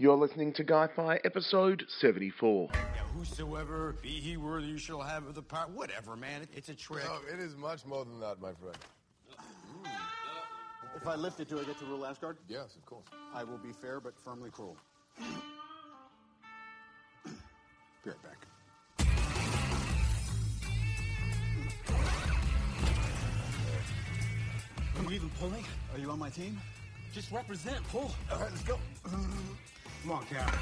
You're listening to Guy-Fi episode 74. Yeah, whosoever be he worthy, you shall have the power. Whatever, man. It's a trick. No, it is much more than that, my friend. If I lift it, do I get to rule Asgard? Yes, of course. I will be fair but firmly cruel. Be right back. Are you even pulling? Are you on my team? Just represent, pull. All right, let's go. Come on, Cap.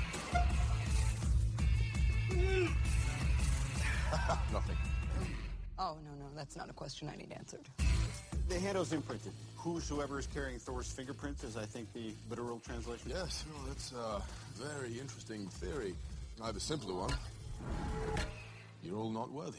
Nothing. Oh, no, that's not a question I need answered. The handle's imprinted. Whosoever is carrying Thor's fingerprints is, I think, the literal translation. Yes, well, that's a very interesting theory. I have a simpler one. You're all not worthy.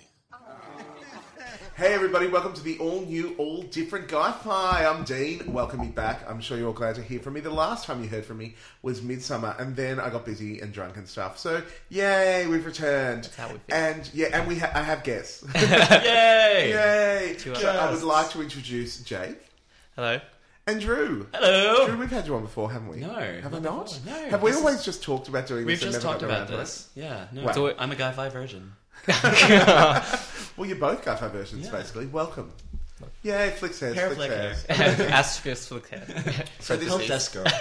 Hey everybody, welcome to the all-new, all-different Guy-Fi. I'm Dean. Welcome me back. I'm sure you're all glad to hear from me. The last time you heard from me was Midsummer, and then I got busy and drunk and stuff. So, yay, we've returned. That's how we feel. And, yeah, and I have guests. Yay! Yay! Two So I would guests. like to introduce Jake Hello. and Drew. Hello. Drew, we've had you on before, haven't we? No, Have we not not? before. No, Have we this always is- just talked about doing We've this and just never talked got around about to it? this. Yeah, no. Wow. So I'm a Guy 5 version. Well, you're both Guy-Fi versions, Yeah. basically. Welcome. Yay, flicks hairs, Hair flicks flick hairs. Asterisk flick head. So this Help is, desk girl.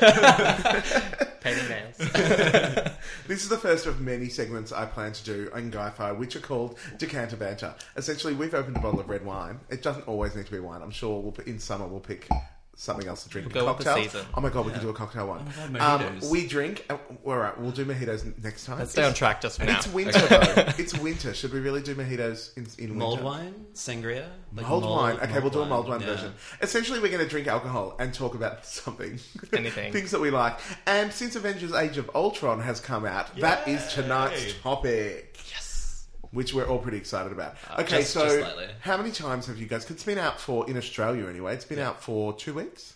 Painting nails. this is the first of many segments I plan to do on Guy-Fi, which are called Decanter Banter. Essentially, we've opened a bottle of red wine. It doesn't always need to be wine. I'm sure in summer we'll pick something else to drink. We'll go with the cocktail. season. Oh my god, we can do a cocktail one. Oh my God, mojitos. We drink. All right, we'll do mojitos next time. Let's stay on track just for now. It's winter though. It's winter. Should we really do mojitos in winter? Mulled wine? Sangria? Like Mulled wine. Okay, we'll do a mulled wine yeah. version. Essentially, we're going to drink alcohol and talk about something. Anything. Things that we like. And since Avengers Age of Ultron has come out, that is tonight's topic. Yes. Which we're all pretty excited about. Okay, just so slightly. how many times have you guys... 'cause it's been out in Australia anyway, it's been out for 2 weeks?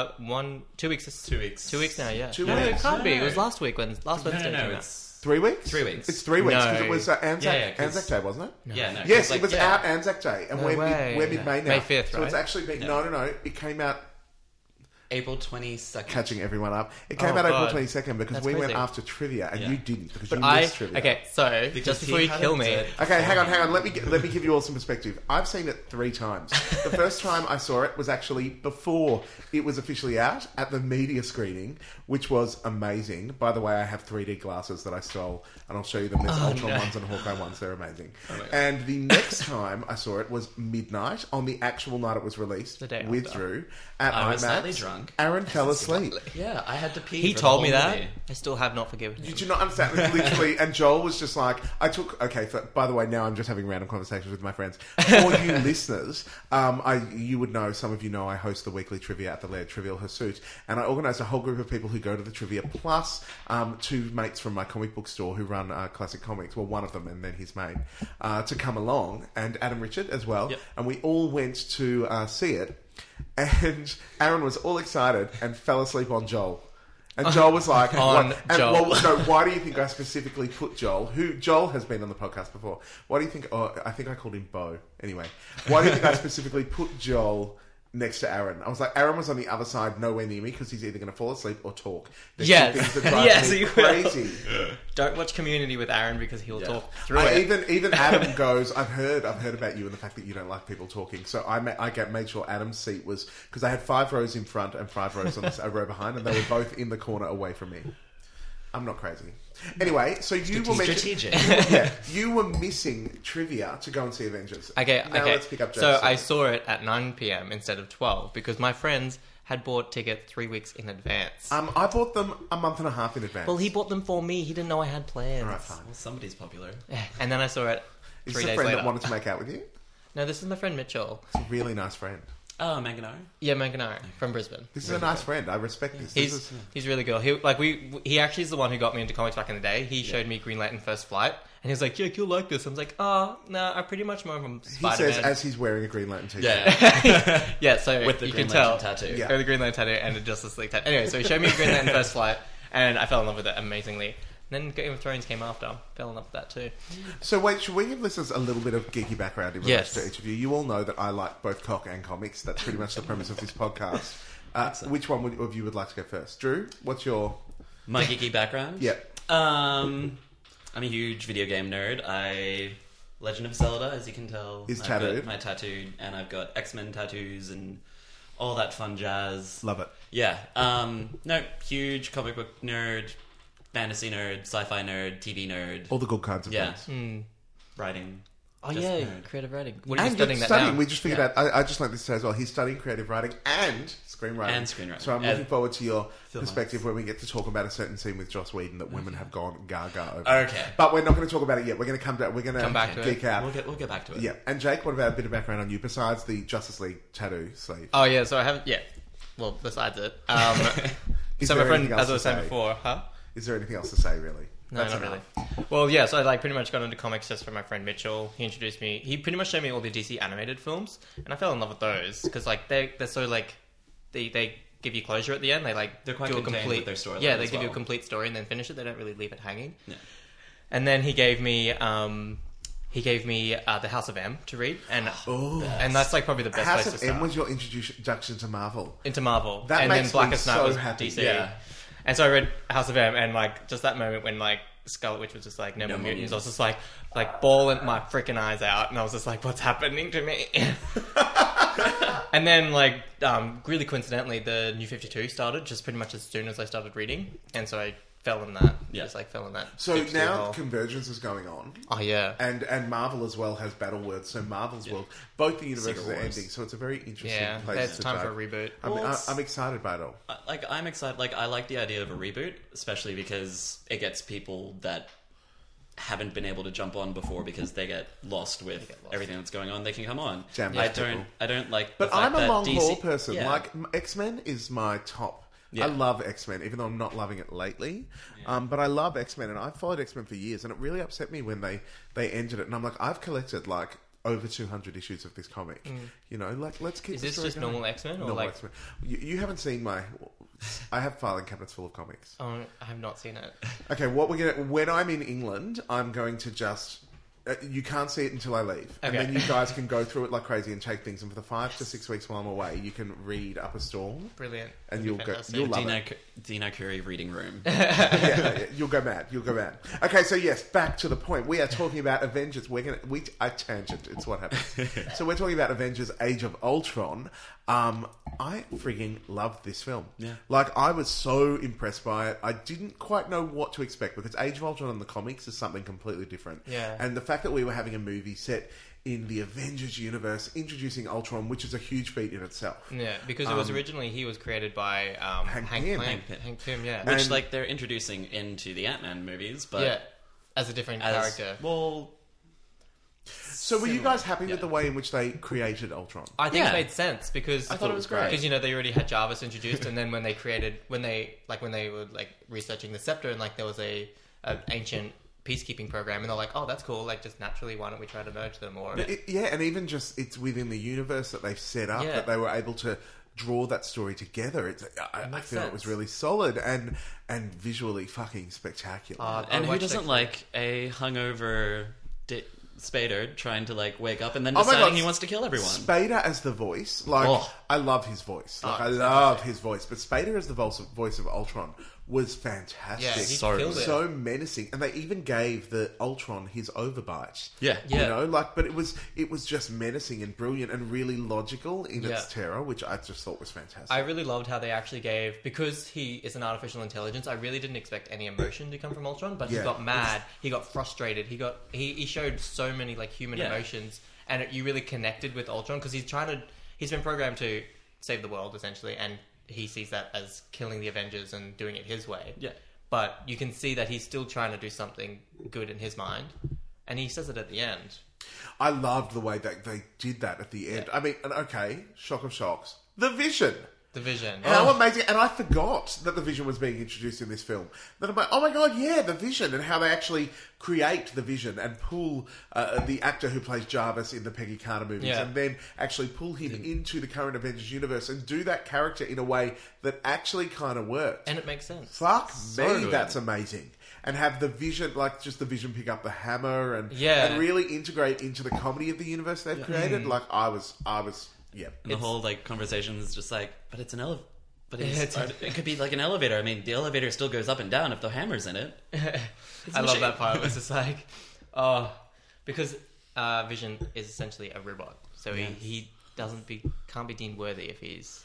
2 weeks. 2 weeks. 2 weeks now, yeah. 2 No, weeks. it can't be. It No. was last week last Wednesday. No, came out. it's... 3 weeks? 3 weeks. It's 3 weeks because No. it was Anzac, Yeah, 'cause- Anzac Day, wasn't it? Yeah, no. Yes, like, it was yeah. out Anzac Day, and No we're way. mid-May now. May 5th, So it's right? actually been... No, it came out... April 22nd. Catching everyone up. It came Oh, out April God. 22nd because That's we went crazy. after trivia, and Yeah. you didn't because But you I... missed trivia. Okay, so, Because just before he you kill hadn't me... did- Okay, hang on. Let me give you all some perspective. I've seen it 3 times. The first time I saw it was actually before it was officially out at the media screening, which was amazing. By the way, I have 3D glasses that I stole, and I'll show you them. There's Ultron ones and Hawkeye ones. They're amazing. my God. And the next time I saw it was midnight on the actual night it was released The day with after. Drew at I was IMAX. slightly drunk. Aaron fell asleep. Yeah, I had to pee. He for the told whole me that. movie. I still have not forgiven him. You do not understand. Literally, and Joel was just like, by the way, now I'm just having random conversations with my friends. For you listeners, you would know, some of you know, I host the weekly trivia at the Laird Trivial Hirsute, and I organise a whole group of people who go to the trivia, plus 2 mates from my comic book store who run Classic Comics, well, one of them and then his mate, to come along, and Adam Richard as well, Yep. and we all went to see it, and Aaron was all excited and fell asleep on Joel. And Joel was like, On what? And, Joel. well, no, why do you think I specifically put Joel, who Joel has been on the podcast before? Why do you think, I think I called him Bo. Anyway, why do you think I specifically put Joel next to Aaron? I was like, Aaron was on the other side, nowhere near me, because he's either going to fall asleep or talk. They're Yes. two things that drive Yes, me you will. crazy. Don't watch Community with Aaron because he'll Yeah. talk through it. Even Adam goes, I've heard about you and the fact that you don't like people talking. So I made sure Adam's seat was, because I had 5 rows in front and 5 rows on a row behind, and they were both in the corner away from me. I'm not crazy. Anyway, so you were Strategic. you were missing trivia to go and see Avengers. Okay, Now okay. let's pick up So Joe's I story. saw it at 9 p.m. instead of 12 because my friends had bought tickets 3 weeks in advance. I bought them a month and a half in advance. Well, he bought them for me. He didn't know I had plans. All right, fine. Well, somebody's popular. And then I saw it Is 3 this a days friend later. that wanted to make out with you? No, this is my friend Mitchell. It's a really nice friend. Oh, Manganaro. Yeah, Manganaro from Brisbane. This is a nice friend. I respect this. This is- He's really good. He actually is the one who got me into comics back in the day. He showed me Green Lantern First Flight, and he was like, "Jake, you'll like this." I was like, "Oh, no, I pretty much know him from he Spider-Man." says as he's wearing a Green Lantern t-shirt. Yeah. Yeah, so With the you Green can tell. Lantern tattoo. Yeah. Or the Green Lantern tattoo and the Justice League tattoo. Anyway, so he showed me Green Lantern First Flight, and I fell in love with it amazingly. And then Game of Thrones came after. Fell in love with that too. So wait, should we give listeners a little bit of geeky background in Yes. relation to each of you? You all know that I like both cock and comics. That's pretty much the premise of this podcast. Which one of you would like to go first? Drew, what's your... My geeky background? Yeah. I'm a huge video game nerd. Legend of Zelda, as you can tell. Is I've tattooed. got my tattooed, and I've got X-Men tattoos and all that fun jazz. Love it. Yeah. No, huge comic book nerd, fantasy nerd, sci-fi nerd, TV nerd, All the good kinds of Yeah. things. writing. Oh Just yeah, nerd. creative writing. What are you And studying you're that studying. now? We just figured out. I just learned this today as well. He's studying creative writing and screenwriting. And screenwriting. So I'm looking forward to your Film perspective when we get to talk about a certain scene with Joss Whedon that women have gone gaga over. Okay. But we're not going to talk about it yet. We're going to come back. We're going to Come back to geek it. out. We'll get back to it. Yeah. And Jake, what about a bit of background on you besides the Justice League tattoo sleeve? Oh yeah, so I haven't. Yeah, well, besides it, Is so my there friend, anything else as I was to saying say? before, Is there anything else to say, really? No, That's not enough. really. Well, yeah, so I pretty much got into comics just from my friend Mitchell. He introduced me. He pretty much showed me all the DC animated films, and I fell in love with those because they're so they give you closure at the end. They They're quite do a contained complete with their storyline Yeah, they as give you a well. complete story and then finish it. They don't really leave it hanging. Yeah. And then he gave me the House of M to read, and that's probably the best House place of to start. M was your introduction to Marvel. Into Marvel. That and makes then Blackest me Night so was happy. DC. Yeah. And so I read House of M, and just that moment when Scarlet Witch was just no more more mutants, I was just bawling my freaking eyes out, and I was just what's happening to me? And then really coincidentally, the New 52 started just pretty much as soon as I started reading, and so I fell in that. Yeah. Just fell in that. So deep sea now hole. Convergence is going on. Oh yeah. And Marvel as well has Battle Worlds. So Marvel's world, both the universes Secret are Wars. ending. So it's a very interesting Yeah, place it's to time go. for a reboot. I'm excited by it all. I'm excited. I like the idea of a reboot, especially because it gets people that haven't been able to jump on before because they get lost with everything that's going on. They can come on. Jam I those people. don't like. But the fact I'm a that long DC haul person. Yeah. X-Men is my top. Yeah. I love X-Men, even though I'm not loving it lately. But I love X-Men, and I've followed X-Men for years, and it really upset me when they ended it. And I'm I've collected over 200 issues of this comic. You know, let's keep. Is the this story just going. normal X-Men or Normal X-Men. You haven't seen my. I have filing cabinets full of comics. Oh, I have not seen it. Okay, when I'm in England, I'm going to just. You can't see it until I leave, and Okay. then you guys can go through it like crazy and take things. And for the 5 to 6 weeks while I'm away, you can read up a storm, Brilliant. and That'd you'll be go. fantastic. You'll love it. Dino Curie reading room. Yeah, you'll go mad. You'll go mad. Okay, so yes, back to the point. We are talking about Avengers. I tangent. It's what happens. So we're talking about Avengers: Age of Ultron. I frigging loved this film. Yeah. I was so impressed by it. I didn't quite know what to expect because Age of Ultron in the comics is something completely different. Yeah. And the fact that we were having a movie set in the Avengers universe, introducing Ultron, which is a huge feat in itself. Yeah, because it was originally he was created by Hank Pym. Pym, yeah. Which And- they're introducing into the Ant-Man movies, but yeah, as a different character. Well, So were you guys happy with the way in which they created Ultron? I think Yeah. it made sense because I thought it was great. because they already had Jarvis introduced, and then when they were researching the scepter, and there was a ancient peacekeeping program, and they're like, oh, that's cool. Just naturally, why don't we try to merge them? Or And even just it's within the universe that they've set up Yeah. that they were able to draw that story together. I makes feel it was sense. really solid and visually fucking spectacular. and who watched doesn't it. like a hungover Spader trying to wake up and then Oh my deciding God, he wants to kill everyone? Spader as the voice, Oh. I love his voice. I it's love his voice. But Spader as the voice of Ultron was fantastic. Yeah, he So killed it. So menacing, and they even gave the Ultron his overbite. Yeah. Yeah. You know, but it was just menacing and brilliant and really logical in Yeah. its terror, which I just thought was fantastic. I really loved how they actually gave, because he is an artificial intelligence, I really didn't expect any emotion to come from Ultron, but Yeah. he got mad, he got frustrated, he showed so many human Yeah. emotions, and you really connected with Ultron because he's been programmed to save the world essentially, and he sees that as killing the Avengers and doing it his way. Yeah. But you can see that he's still trying to do something good in his mind, and he says it at the end. I loved the way that they did that at the end. I mean, and okay, shock of shocks. The Vision. The Vision. How amazing. And I forgot that the Vision was being introduced in this film. Then I'm like, oh my God, yeah, the Vision. And how they actually create the Vision and pull the actor who plays Jarvis in the Peggy Carter movies Yeah. and then actually pull him into the current Avengers universe and do that character in a way that actually kind of worked. And it makes sense. Fuck So me, good. that's amazing. And have the Vision, just the Vision pick up the hammer and Yeah. and really integrate into the comedy of the universe they've created. I was, yeah. And the whole conversation is just but it's an But it could be like an elevator. I mean, the elevator still goes up and down if the hammer's in it. I love that part. It was just like, because Vision is essentially a robot, so he can't be deemed worthy if he's.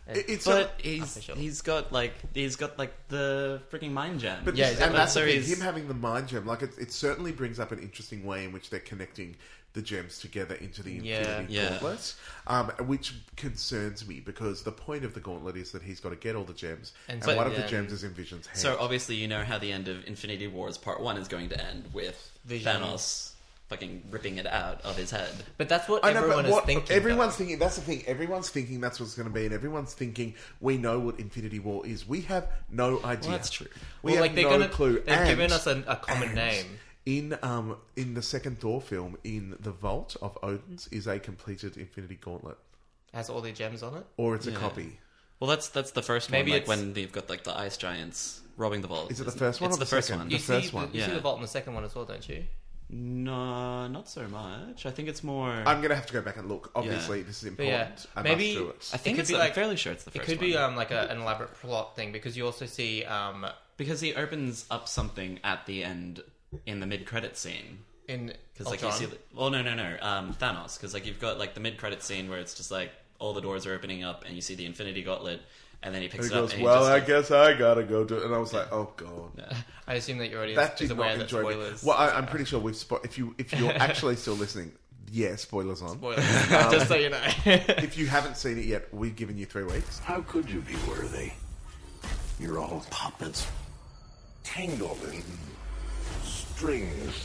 He's got the freaking mind gem. But Yeah, and that's so the thing, he's- him having the mind gem. Like it certainly brings up an interesting way in which they're connecting the gems together into the Infinity Yeah. Gauntlet, which concerns me because the point of the gauntlet is that he's got to get all the gems, and one of the gems is in Vision's hand. So obviously, you know how the end of Infinity Wars Part 1 is going to end with Vision. Thanos fucking ripping it out of his head. But that's what I know, everyone but is thinking. everyone's thinking. That's the thing. Everyone's thinking that's what's going to be, and everyone's thinking we know what Infinity War is. We have no idea. Well, that's true. We Well, have they're no gonna, clue. They've And- given us a common name. In the second Thor film, in the Vault of Odin's, is a completed Infinity Gauntlet, Has all the gems on it. or it's a copy. Well, that's the first Maybe one. Like it's- when they've got like the ice giants robbing the vault. Is it the first one It's or the the first second? one. The You first see, one. You see Yeah. the vault in the second one as well, don't you? No, not so much. I think it's more. I'm going to have to go back and look. Obviously, this is But yeah, important. I maybe must do it. I think could it's. be I'm like- fairly sure it's the It first. could be one. like an elaborate plot thing because you also see Because he opens up something at the end in the mid-credit scene. in Because like you see, Thanos. Because like you've got like the mid-credit scene where it's just like all the doors are opening up and you see the Infinity Gauntlet, and then he picks And it he up goes, and well, he I just, guess I gotta go do it. And I was like, oh god. I assume that your audience That is did aware not that enjoy me. spoilers. Well, I'm pretty sure we've if you're actually still listening, yeah, spoilers on. Spoilers. Just so you know. If you haven't seen it yet, we've given you 3 weeks. How could you be worthy? You're all puppets, tangled in strings.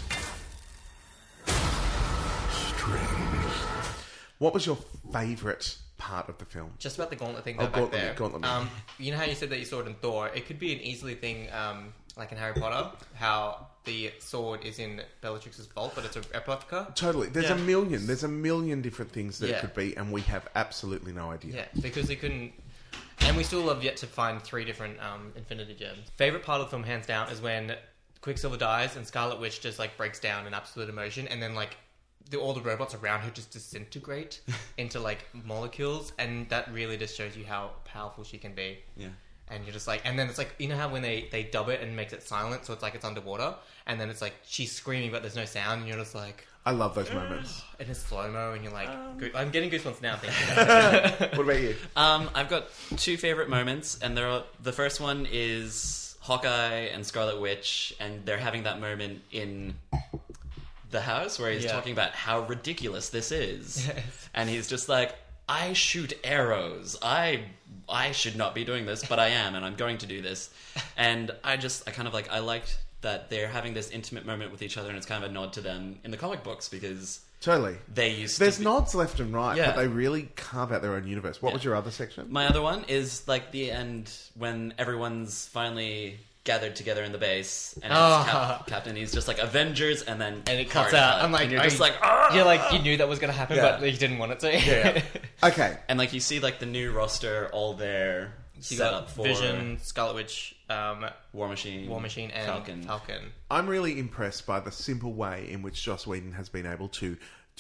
Strings. What was your favourite part of the film? Just about the gauntlet thing Oh, back there. gauntlet. You know how you said that you saw it in Thor? It could be an easily thing, like in Harry Potter, how the sword is in Bellatrix's vault, but it's a replica. Totally. There's Yeah. a million different things that it Yeah. could be, and we have absolutely no idea. Yeah, because they couldn't. And we still have yet to find 3 different Infinity Gems. Favorite part of the film, hands down, is when Quicksilver dies and Scarlet Witch just like breaks down in absolute emotion, and then like all the robots around her just disintegrate into like molecules, and that really just shows you how powerful she can be. Yeah. And you're just like, and then it's like, you know how when they dub it and makes it silent, so it's like it's underwater, and then it's like she's screaming but there's no sound, and you're just like, I love those moments. and it's slow mo, and you're like, I'm getting goosebumps now. Thinking What about you? I've got 2 favorite moments, and the first one is Hawkeye and Scarlet Witch, and they're having that moment in the house where he's Yeah. talking about how ridiculous this is, and he's just like, I shoot arrows. I should not be doing this, but I am, and I'm going to do this. And I liked that they're having this intimate moment with each other, and it's kind of a nod to them in the comic books because Totally. they used There's to be... nods left and right, Yeah. but they really carve out their own universe. What was your other section? My other one is like the end when everyone's finally gathered together in the base, and it's Captain. He's just like Avengers, and then and it cuts hard out. cut. I'm like, and you're are just you- like, "Ah!" you're like, you knew that was gonna happen, Yeah. but you didn't want it to. Yeah. Okay. and like you see like the new roster all there You set got up for Vision, Scarlet Witch, War Machine, and Falcon. I'm really impressed by the simple way in which Joss Whedon has been able to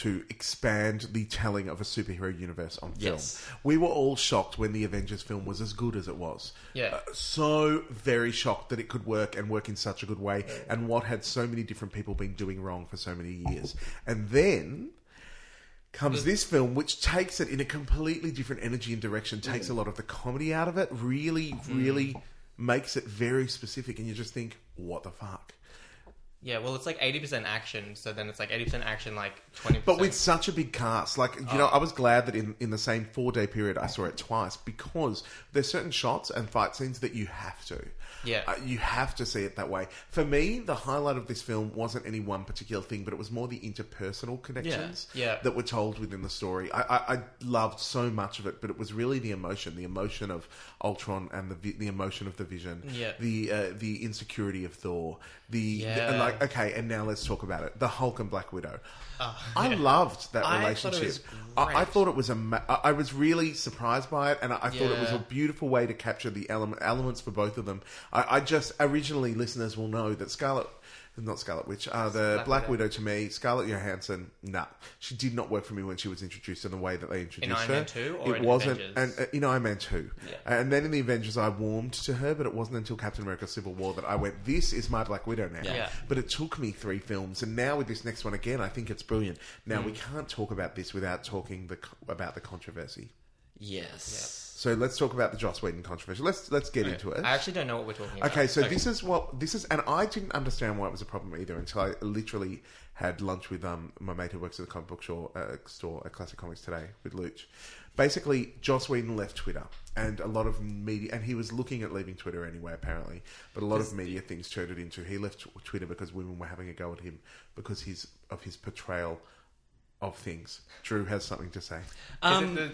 expand the telling of a superhero universe on film. Yes. We were all shocked when the Avengers film was as good as it was. Yeah. So very shocked that it could work and work in such a good way, and what had so many different people been doing wrong for so many years. And then comes this film, which takes it in a completely different energy and direction, takes a lot of the comedy out of it, really makes it very specific, and you just think, what the fuck? Yeah, well, it's like 80% action, so then it's like 80% action, like 20%. But with such a big cast, like, you know, I was glad that in the same 4-day period I saw it twice, because there's certain shots and fight scenes that you have to. Yeah. You have to see it that way. For me, the highlight of this film wasn't any one particular thing, but it was more the interpersonal connections Yeah. that were told within the story. I loved so much of it, but it was really the emotion of Ultron and the emotion of the Vision, Yeah. the insecurity of Thor, okay, and now let's talk about it. The Hulk and Black Widow. I loved that I relationship. thought it was I great. thought it was I was really surprised by it, and I thought it was Yeah. a beautiful way to capture the elements for both of them. I just originally, listeners will know that Scarlet not Scarlet Witch, the Black Widow to me, Scarlett Johansson, nah. She did not work for me when she was introduced in the way that they introduced her. In Iron Man 2 or it in wasn't, Avengers? And in Iron Man 2. Yeah. And then in the Avengers, I warmed to her, but it wasn't until Captain America Civil War that I went, this is my Black Widow now. Yeah. But it took me 3 films, and now with this next one again, I think it's brilliant. Now, we can't talk about this without talking about the controversy. Yes. So let's talk about the Joss Whedon controversy. Let's get into it. I actually don't know what we're talking about. Okay, so this is, and I didn't understand why it was a problem either until I literally had lunch with my mate who works at the comic book store at Classic Comics Today with Luch. Basically, Joss Whedon left Twitter, and a lot of media, and he was looking at leaving Twitter anyway, apparently. But a lot of media things turned it into he left Twitter because women were having a go at him because of his portrayal of things. Drew has something to say. Is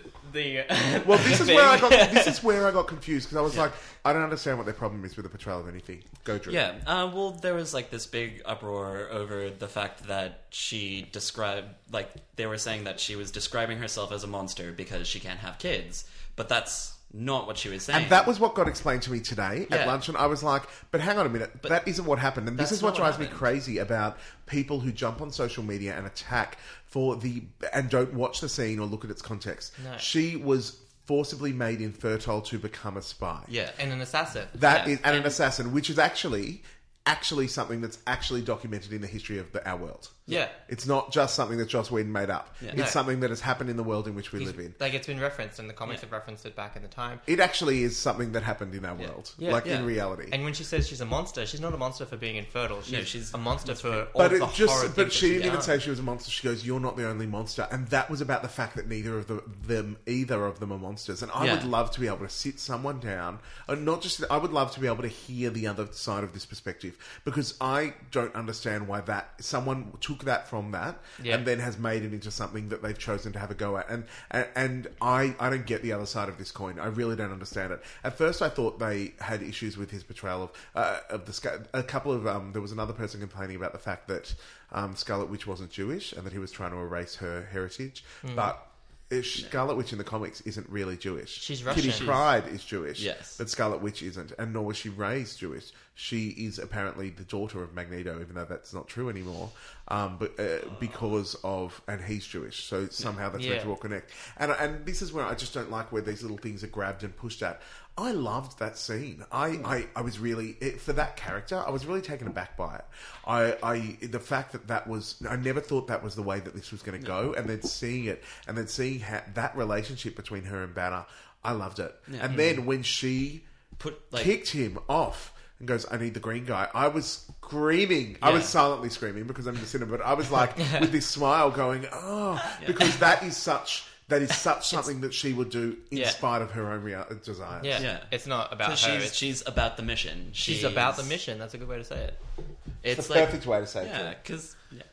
it Well, this is where I got confused because I was like, I don't understand what their problem is with the portrayal of anything. Go, Drew. Yeah. Well, there was like this big uproar over the fact that she described, like, they were saying that she was describing herself as a monster because she can't have kids, but that's not what she was saying. And that was what got explained to me today at Yeah. lunch, and I was like, but hang on a minute, that isn't what happened. And this That's is what not drives what me happened. crazy about people who jump on social media and attack and don't watch the scene or look at its context. No. She was forcibly made infertile to become a spy. Yeah. And an assassin. That Yeah. is, and an assassin, which is actually something that's actually documented in the history of our world. Yeah. It's not just something that Joss Whedon made up. Yeah. It's No. something that has happened in the world in which we live in. Like, it's been referenced, and the comics have referenced it back in the time. It actually is something that happened in our world, Yeah. like Yeah. in reality. And when she says she's a monster, she's not a monster for being infertile. She's a monster for all But the it horror just, things but that she she's didn't even done. say she was a monster. She goes, "You're not the only monster," and that was about the fact that either of them are monsters. And I Yeah. would love to be able to sit someone down, and not just. I would love to be able to hear the other side of this perspective because I don't understand why that someone took that from that Yeah. and then has made it into something that they've chosen to have a go at. And I don't get the other side of this coin. I really don't understand it. At first, I thought they had issues with his portrayal of a couple of. There was another person complaining about the fact that Scarlet Witch wasn't Jewish and that he was trying to erase her heritage, but. Scarlet Witch in the comics isn't really Jewish. She's Russian. Kitty Pryde is Jewish, Yes. but Scarlet Witch isn't, and nor was she raised Jewish. She is apparently the daughter of Magneto, even though that's not true anymore. And he's Jewish, so somehow that's meant to all connect. And this is where I just don't like where these little things are grabbed and pushed at. I loved that scene. I was really for that character. I was really taken aback by it. The fact that was. I never thought that was the way that this was going to go, and then seeing it, and then seeing that relationship between her and Banner, I loved it. Yeah. And then when she kicked him off and goes, "I need the green guy," I was screaming. I was silently screaming because I'm in the cinema, but I was like with this smile, going, "Oh," because that is such something that she would do in spite of her own desires. Yeah. Yeah. It's not about So her. she's about the mission. She's about the mission. That's a good way to say it. It's the like, perfect way to say it. yeah, because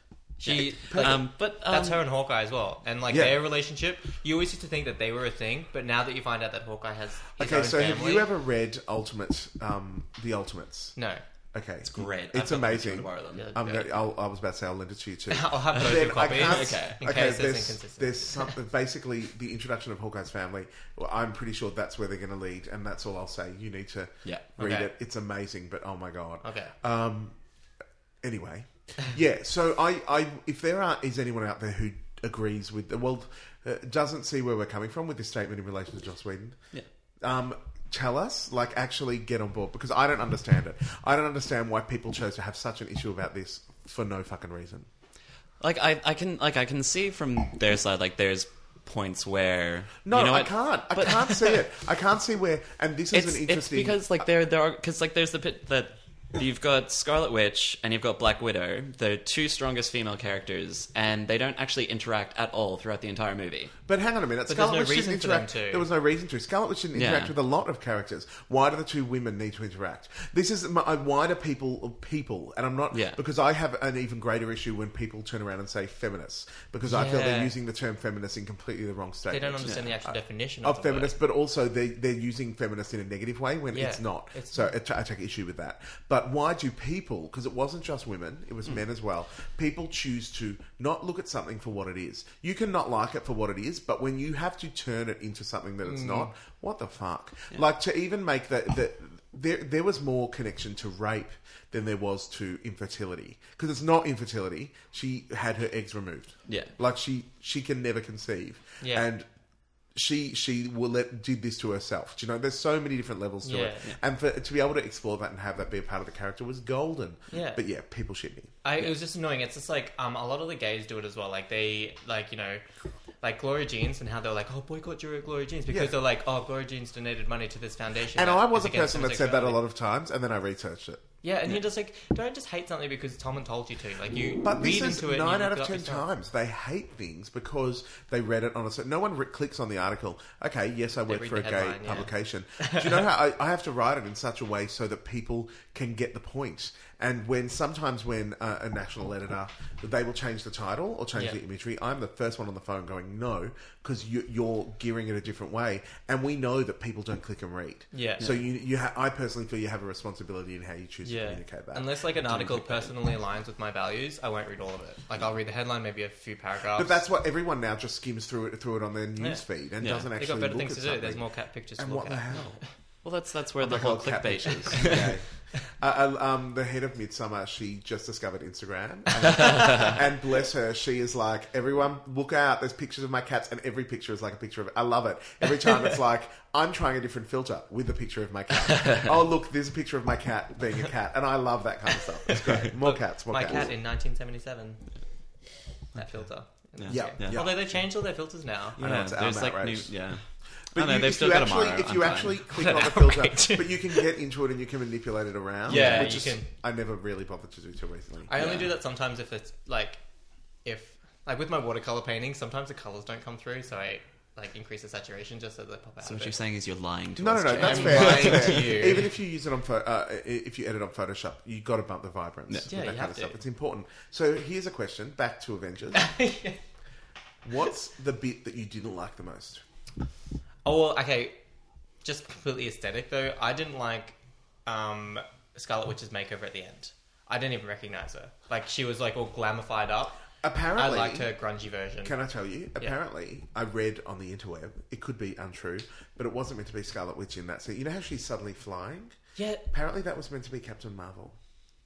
That's her and Hawkeye as well. And like Yeah. their relationship, you always used to think that they were a thing, but now that you find out that Hawkeye has his Okay, own so family, have you ever read The Ultimates? No. Okay, it's great. It's I've got amazing. to borrow them. Yeah. I was about to say I'll lend it to you too. I'll have both Then your I copies. can't- In case there's inconsistency. there's something. Basically, the introduction of Hawkeye's family. Well, I'm pretty sure that's where they're going to lead, and that's all I'll say. You need to read Okay. it. It's amazing, but oh my god. Okay. Anyway, yeah. So if there is anyone out there who agrees with the world, doesn't see where we're coming from with this statement in relation to Joss Whedon, tell us, actually get on board, because I don't understand it. I don't understand why people chose to have such an issue about this for no fucking reason. I can see from their side, there's points where No, you know I what? can't. I can't see it. I can't see where. And this is an interesting. It's because there's the bit that you've got Scarlet Witch and you've got Black Widow, the two strongest female characters, and they don't actually interact at all throughout the entire movie. But hang on a minute. But Scarlet there's no Witch didn't reason for them interact. to. There was no reason to. Scarlet Witch didn't interact with a lot of characters. Why do the two women need to interact? This is why do people, and I'm not because I have an even greater issue when people turn around and say feminists, because I feel they're using the term feminist in completely the wrong They statement. don't understand the actual definition of the feminist, but also they're using feminist in a negative way when it's not. So I take issue with that. But why do people, because it wasn't just women, it was men as well, people choose to not look at something for what it is. You can not like it for what it is, but when you have to turn it into something that it's not, what the fuck? To even make there was more connection to rape than there was to infertility. Because it's not infertility. She had her eggs removed. Yeah. Like, she can never conceive. Yeah. And she did this to herself. Do you know, there's so many different levels to it. Yeah. And to be able to explore that and have that be a part of the character was golden. Yeah. But yeah, people shit me. It was just annoying. It's just like a lot of the gays do it as well. Like they like Gloria Jeans and how they're like, oh, boycott Gloria Jeans because they're like, oh, Gloria Jeans donated money to this foundation. And that I was is a against person that said that a homosexuality. lot of times, and then I researched it. Yeah, and you're just like, don't just hate something because someone told you to. Like you But read this is into it. 9 and you out look of it 10 up yourself. times they hate things because they read it on a... So no one clicks on the article. Okay, yes, I work read for a the gay headline, yeah. publication. Do you know how I have to write it in such a way so that people can get the point? And sometimes when a national editor, they will change the title or change Yeah. the imagery, I'm the first one on the phone going, no, because you're gearing it a different way. And we know that people don't click and read. Yeah. So I personally feel you have a responsibility in how you choose to communicate that. Unless like an article personally aligns with my values, I won't read all of it. Like I'll read the headline, maybe a few paragraphs. But that's what everyone now just skims through it on their newsfeed and doesn't They actually got better look things at to do. something. There's more cat pictures to And look what the at. hell? Well, that's where Oh the my whole God, cat clickbait pictures. is. Yeah. The head of Midsummer, she just discovered Instagram, and bless her, she is like, everyone look out, there's pictures of my cats, and every picture is like a picture of, I love it. Every time it's like, I'm trying a different filter with a picture of my cat. Oh look, there's a picture of my cat being a cat, and I love that kind of stuff. It's great. More cats, more My cats. cat in 1977. That filter. Yeah, yeah. Although they changed all their filters now. I know, it's there's like outrage. new, yeah. But I know, you, they've if still you got actually, Amaro, if I'm you fine. actually click on the filter, but you can get into it and you can manipulate it around. Yeah, which you is, can. I never really bothered to do till recently. I only do that sometimes if it's like with my watercolor painting, sometimes the colors don't come through, so I like increase the saturation just so they pop out. So a what bit. you're saying is you're lying to No, us. no, Jay. that's I'm fair. That's lying fair. to you. Even if you use it on if you edit on Photoshop, you got to bump the vibrance. Yeah, with you that kind have of stuff. to. It's important. So here's a question. Back to Avengers. What's the bit that you didn't like the most? Oh, well, okay. Just completely aesthetic though. I didn't like Scarlet Witch's makeover at the end. I didn't even recognize her. Like she was like all glamified up. Apparently, I liked her grungy version. Can I tell you? Apparently, I read on the interweb. It could be untrue, but it wasn't meant to be Scarlet Witch in that scene. You know how she's suddenly flying? Yeah, Apparently, that was meant to be Captain Marvel.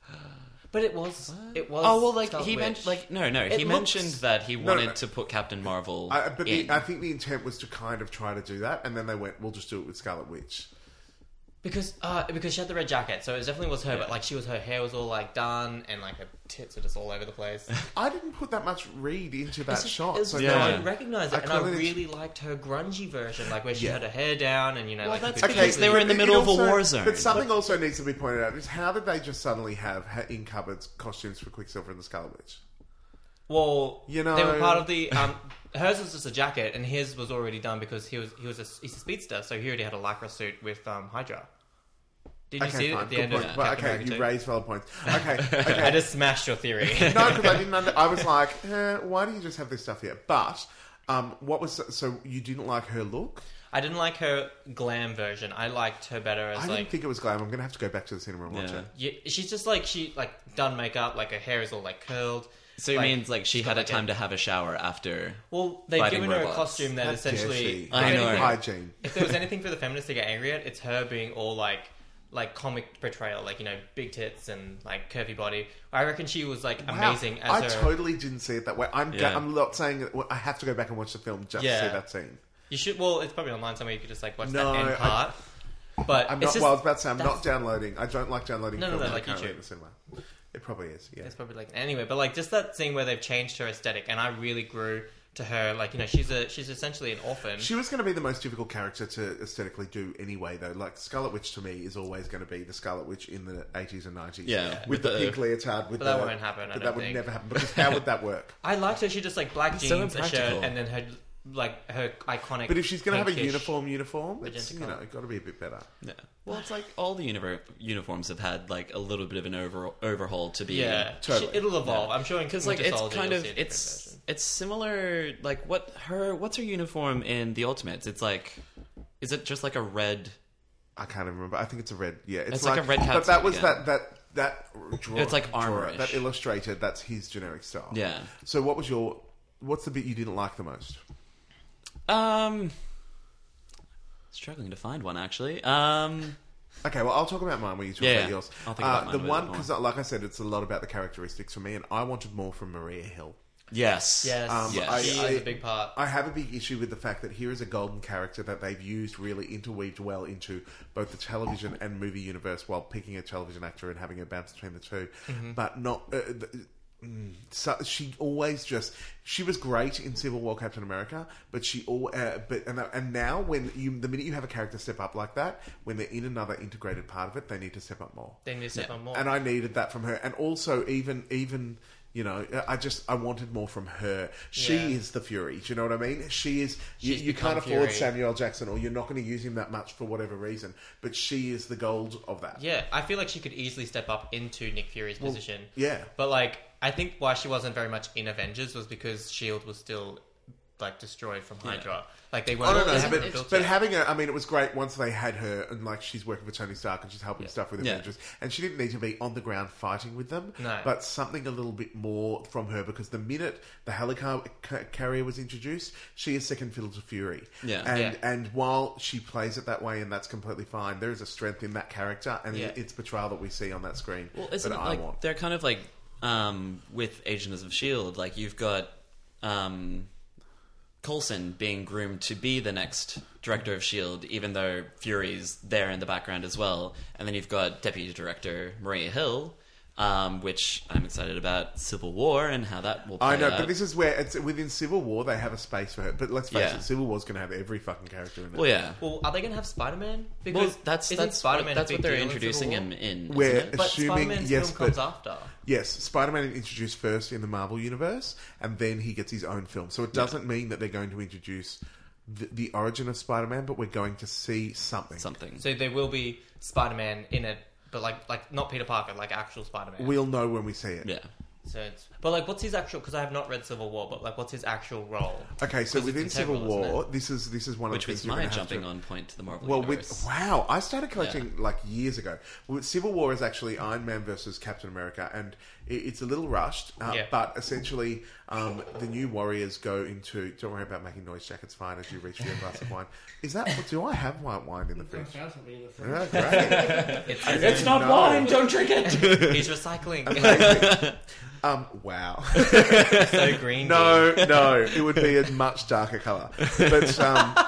but it was. It was. Oh well, like Scarlet he Witch. mentioned, like no, It he looks- mentioned that he wanted no. to put Captain Marvel. But in. I think the intent was to kind of try to do that, and then they went, "We'll just do it with Scarlet Witch." because she had the red jacket, so it definitely was her. But like her hair was all like done, and like her tits are just all over the place. I didn't put that much read into that shot. It was, So I no, didn't recognize it, and I clearly- really liked her grungy version, like where she Yeah. had her hair down, and you know, Well, like you that's could because they were in the middle of a war zone. But something also needs to be pointed out: is how did they just suddenly have in cupboards costumes for Quicksilver and the Scarlet Witch? Well, You know- they were part of the. Hers was just a jacket, and his was already done because he's a speedster, so he already had a lycra suit with Hydra. Did you see it at the good end point. of Well, Captain okay, America you 2? raised valid points. Okay, I okay. just smashed your theory. No, because I didn't. I was like, why do you just have this stuff here? But what was so you didn't like her look? I didn't like her glam version. I liked her better as I like. didn't think it was glam. I'm going to have to go back to the cinema and watch Yeah. it. Yeah, she's just like done makeup, like her hair is all like curled. So it Like, means like she she's had got, a time to have a shower after. Well, they've fighting given her a robots. costume that How essentially. dare she? if I know. anything- Hygiene. If there was anything for the feminists to get angry at, it's her being all like comic portrayal, like big tits and like curvy body. I reckon she was like amazing Wow, as I her. totally didn't see it that way. I'm Yeah. not saying that, I have to go back and watch the film just to Yeah. see that scene. You should. Well, it's probably online somewhere. You could just like watch No, that end I- part. But I'm it's not. just, Well, I was about to say I'm that's- not downloading. I don't like downloading No, films like currently YouTube. in the cinema. It probably is. Yeah. It's probably like anyway, but like just that scene where they've changed her aesthetic, and I really grew to her. Like she's essentially an orphan. She was going to be the most difficult character to aesthetically do anyway, though. Like, Scarlet Witch to me is always going to be the Scarlet Witch in the 80s and 90s. Yeah, With the pink leotard. With But that the- won't happen, I But don't that would think. never happen, because how would that work? I liked her. She just like black It's so jeans, a shirt, impractical. and then her her iconic. But if she's going to have a pinkish- uniform, it's, magenta colour. got to be a bit better. Yeah. Well, it's like all the uniforms have had like a little bit of an overhaul to be. yeah, Totally. it'll evolve. I'm sure Because like it's kind of it's it's similar. Like what's her uniform in the Ultimates? It's like, is it just like a red? I can't even remember. I think it's a red. Yeah, It's like a red But that catsuit was again. that drawer. It's like drawer, armorish. that illustrated. That's his generic style. Yeah. So what's the bit you didn't like the most? Struggling to find one actually. Okay, well, I'll talk about mine when you talk Yeah, about yeah. yours. I'll think about mine the a bit one, more. because like I said, it's a lot about the characteristics for me, and I wanted more from Maria Hill. Yes. Yes, Yes. she is a big part. I have a big issue with the fact that here is a golden character that they've used really interweaved well into both the television and movie universe while picking a television actor and having her bounce between the two. But not... so she always she was great in Civil War Captain America, but and now the minute you have a character step up like that, when they're in another integrated part of it, they need to step up more. They need to step on more. And I needed that from her. And also, even you know, I wanted more from her. She is the Fury. Do you know what I mean? She is. You can't afford Fury. Samuel L. Jackson, or you're not going to use him that much for whatever reason. But she is the gold of that. Yeah, I feel like she could easily step up into Nick Fury's position. yeah. But, like, I think why she wasn't very much in Avengers was because S.H.I.E.L.D. was still, like, destroyed from Hydra. Like, they weren't... I don't know, they hadn't built but yet. having her, I mean, it was great once they had her, and like she's working for Tony Stark and she's helping stuff with Yeah. Avengers, and she didn't need to be on the ground fighting with them. No. But something a little bit more from her, because the minute the helicarrier was introduced, she is second fiddle to Fury. Yeah. And while she plays it that way, and that's completely fine, there is a strength in that character, and it's portrayal that we see on that screen. Well, isn't that it I like want. they're kind of like with Agents of S.H.I.E.L.D., like you've got Coulson being groomed to be the next director of S.H.I.E.L.D., even though Fury's there in the background as well. And then you've got Deputy Director Maria Hill, which I'm excited about Civil War and how that will play I know, out. but this is where it's within Civil War they have a space for her. But let's face Yeah. it, Civil War's going to have every fucking character in it. Well, yeah. Well, are they going to have Spider-Man? Well, Because that's Spider-Man that's a big what they're deal in introducing Civil him War? in. We're isn't it? But assuming Spider-Man's yes, film comes but after. yes, Spider-Man is introduced first in the Marvel universe, and then he gets his own film. So it doesn't mean that they're going to introduce the origin of Spider-Man, but we're going to see something. So there will be Spider-Man in it, but like not Peter Parker, like actual Spider-Man. We'll know when we see it. Yeah. So but like, what's his actual? Because I have not read Civil War, but like, what's his actual role? Okay, so 'Cause within it's Civil integral, isn't War, it? this is one Which of the was things you're my gonna have jumping to- on point to the Marvel Well, Universe. wow, I started collecting like years ago. Well, Civil War is actually Iron Man versus Captain America, and it's a little rushed, but essentially the new Warriors go into... Don't worry about making noise, Jack, it's fine as you reach for your glass of wine. Is that... Do I have white wine in the fridge? Oh, great. It's not No. wine, don't drink it! He's recycling. Amazing. Wow. So green. No, it would be a much darker colour. But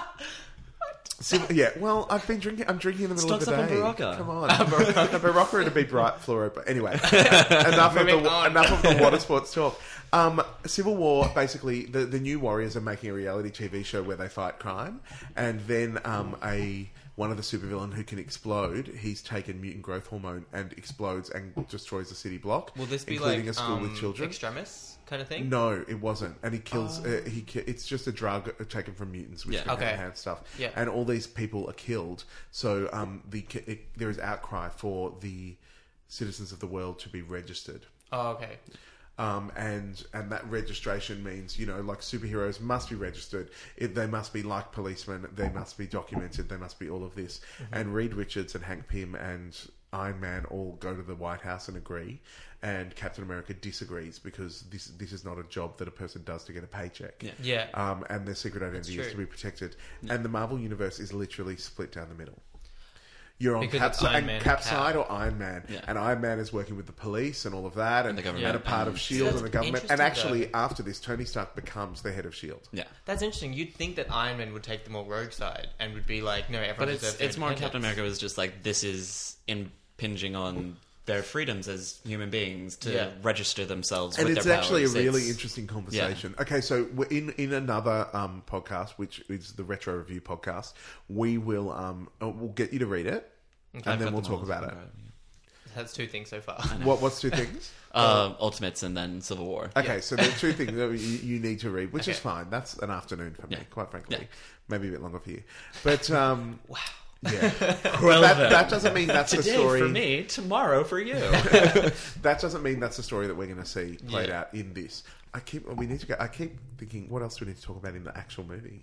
yeah, well, I'm drinking in the middle of the Stocks up day. on Barocca. Come on, Barocca it'd be bright fluoro. But anyway, enough of the water sports talk. Civil War, basically, the new Warriors are making a reality TV show where they fight crime, and then one of the supervillain who can explode, he's taken mutant growth hormone and explodes and destroys the city block. Will this be including like a school with children? Extremis kind of thing? No, it wasn't, and he kills. It's just a drug taken from mutants, which can hand stuff. Yeah. And all these people are killed. So there is outcry for the citizens of the world to be registered. Oh, okay. And that registration means, like superheroes must be registered. They must be like policemen. They must be documented. They must be all of this. Mm-hmm. And Reed Richards and Hank Pym and Iron Man all go to the White House and agree. And Captain America disagrees because this is not a job that a person does to get a paycheck. Yeah. And their secret identity is true. to be protected. Yeah. And the Marvel Universe is literally split down the middle. You're on Because Cap it's Iron Man Cap and side Cap. or Iron Man, Yeah. and Iron Man is working with the police and all of that, and the government. and a part of S.H.I.E.L.D. that's and the government. And interesting, actually, after this, Tony Stark becomes the head of S.H.I.E.L.D. Yeah. That's interesting. You'd think that Iron Man would take the more rogue side and would be like, no, everyone But deserves it's more independence. Captain America was just like, this is impinging on their freedoms as human beings to register themselves And with it's their actually powers. a really It's- interesting conversation. Okay, so we're in another podcast, which is the Retro Review podcast, we will we'll get you to read it, and I've then got we'll them talk all about it. That's two things so far. What's two things? Ultimates and then Civil War. Okay, so there are two things that you need to read, which is fine. That's an afternoon for me, Yeah. quite frankly. Yeah. Maybe a bit longer for you. But, wow. Yeah. Well, that doesn't mean that's the today story. for me, tomorrow for you. That doesn't mean that's the story that we're going to see played out in this. I keep thinking, what else do we need to talk about in the actual movie?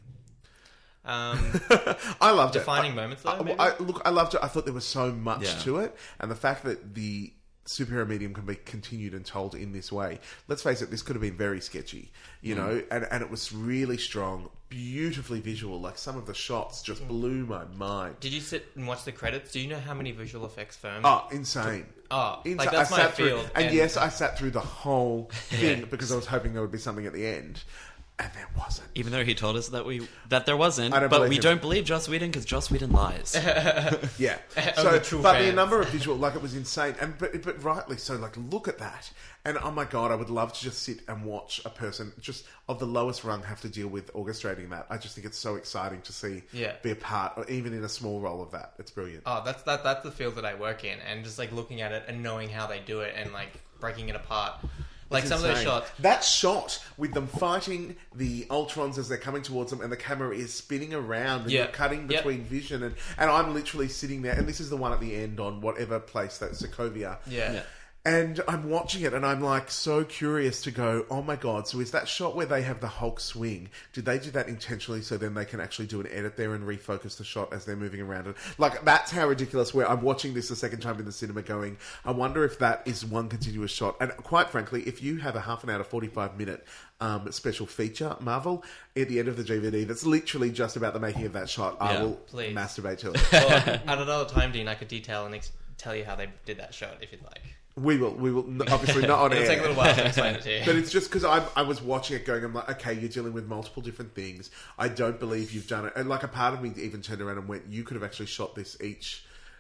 I loved Defining it. moments, though, maybe? I loved it. I thought there was so much Yeah. to it, and the fact that the superhero medium can be continued and told in this way. Let's face it, this could have been very sketchy, you know, and it was really strong, beautifully visual. Like, some of the shots just blew my mind. Did you sit and watch the credits? Do you know how many visual effects firms? Oh, insane. Like, that's my field. And yes, I sat through the whole thing because I was hoping there would be something at the end. And there wasn't. Even though he told us that there wasn't, I don't but believe we him. don't believe Joss Whedon because Joss Whedon lies. Yeah. Only true but the fans. number of visual, like, it was insane, and but rightly so. Like, look at that, and oh my god, I would love to just sit and watch a person just of the lowest rung have to deal with orchestrating that. I just think it's so exciting to see be a part, or even in a small role of that. It's brilliant. Oh, that's the field that I work in, and just like looking at it and knowing how they do it and like breaking it apart. Like, It's some of those insane. shots. That shot with them fighting the Ultrons as they're coming towards them, and the camera is spinning around, and you're cutting between vision, and I'm literally sitting there, and this is the one at the end on whatever place that's Sokovia. Yeah. And I'm watching it, and I'm like so curious to go, oh my god, so is that shot where they have the Hulk swing, did they do that intentionally so then they can actually do an edit there and refocus the shot as they're moving around? And like, that's how ridiculous, where I'm watching this the second time in the cinema going, I wonder if that is one continuous shot. And quite frankly, if you have a half an hour to 45-minute special feature, Marvel, at the end of the DVD, that's literally just about the making of that shot, I will masturbate to it. Well, at another time, Dean, I could detail and tell you how they did that shot if you'd like. We will. Obviously not on air. It'll take a little while to explain it to you. But it's just because I was watching it going, I'm like, okay, you're dealing with multiple different things. I don't believe you've done it. And like, a part of me even turned around and went, you could have actually shot this each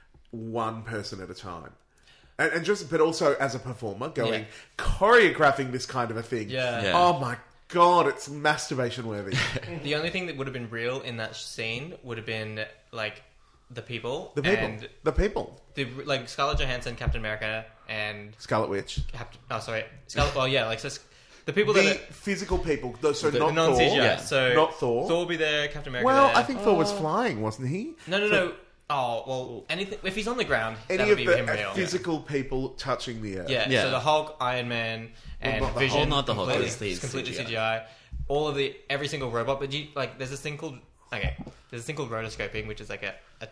one person at a time. And just, but also as a performer, going, choreographing this kind of a thing. Yeah. Oh my god, it's masturbation worthy. The only thing that would have been real in that scene would have been like the people. The people. And the people. like Scarlett Johansson, Captain America, and Scarlet Witch. The people The that are physical people. So the not non-CGI. Thor. Yeah. So not Thor. Thor will be there, Captain America. Well, there. I think Thor was flying, wasn't he? No. Oh well, anything if he's on the ground, Any that'll of be the him real. physical people touching the earth. Yeah. So the Hulk, Iron Man, and not the Vision. Hulk. Not the Hulk, Completely, it's completely CGI. CGI. All of every single robot. But there's this thing called rotoscoping, which is like a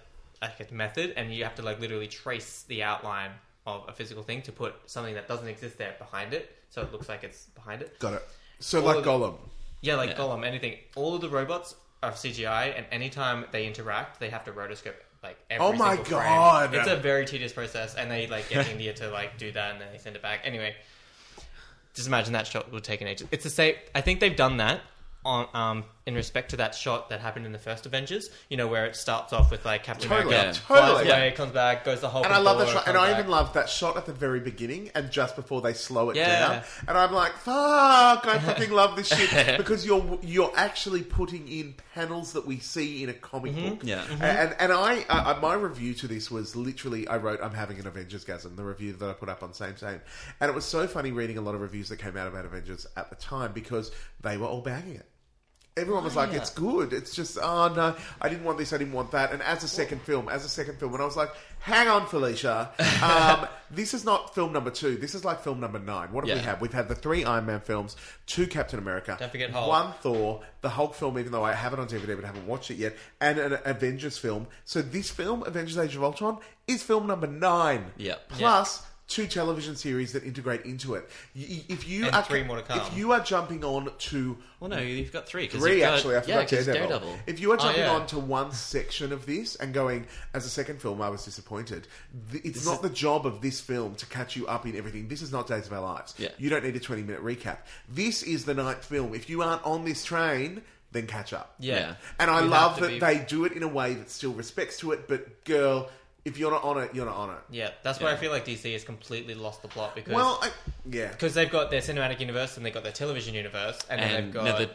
method, and you have to like literally trace the outline of a physical thing to put something that doesn't exist there behind it, so it looks like it's behind it. Got it. So All like of Gollum. Yeah, like Gollum, anything. All of the robots are CGI, and anytime they interact, they have to rotoscope like every Oh my single frame. God. It's a very tedious process, and they like get India to like do that, and then they send it back. Anyway, just imagine that shot would take an age. It's the same. I think they've done that on in respect to that shot that happened in the first Avengers. You know, where it starts off with like Captain America flies away, comes back, goes the Hulk, And I love that Thor, shot. And comes I back. even love that shot at the very beginning and just before they slow it Yeah. down. And I'm like, fuck, I fucking love this shit. Because you're actually putting in panels that we see in a comic book. Yeah. And I my review to this was literally, I wrote, I'm having an Avengers-gasm, the review that I put up on Same. And it was so funny reading a lot of reviews that came out about Avengers at the time because they were all bagging it. Everyone was like, it's good. It's just, oh no, I didn't want this, I didn't want that. And as a second film, when I was like, hang on, Felicia, this is not film number 2. This is like film number 9. What do we have? We've had the 3 Iron Man films, 2 Captain America, Don't forget Hulk. 1 Thor, the Hulk film, even though I have it on DVD but haven't watched it yet, and an Avengers film. So this film, Avengers Age of Ultron, is film number 9. Yeah. Plus 2 television series that integrate into it. If you And are 3 more to come. If you are jumping on to Well, no, you've got 3. 3 actually, I forgot 'cause Daredevil. If you are jumping yeah. on to one section of this and going, as a second film, I was disappointed. It's not the job of this film to catch you up in everything. This is not Days of Our Lives. Yeah. You don't need a 20-minute recap. This is the 9th film. If you aren't on this train, then catch up. Yeah. And I You love have to that be- they do it in a way that still respects to it, but girl, if you're not on it, you're not on it. Yeah, that's where I feel like DC has completely lost the plot because Well, because they've got their cinematic universe and they've got their television universe, and then And they've got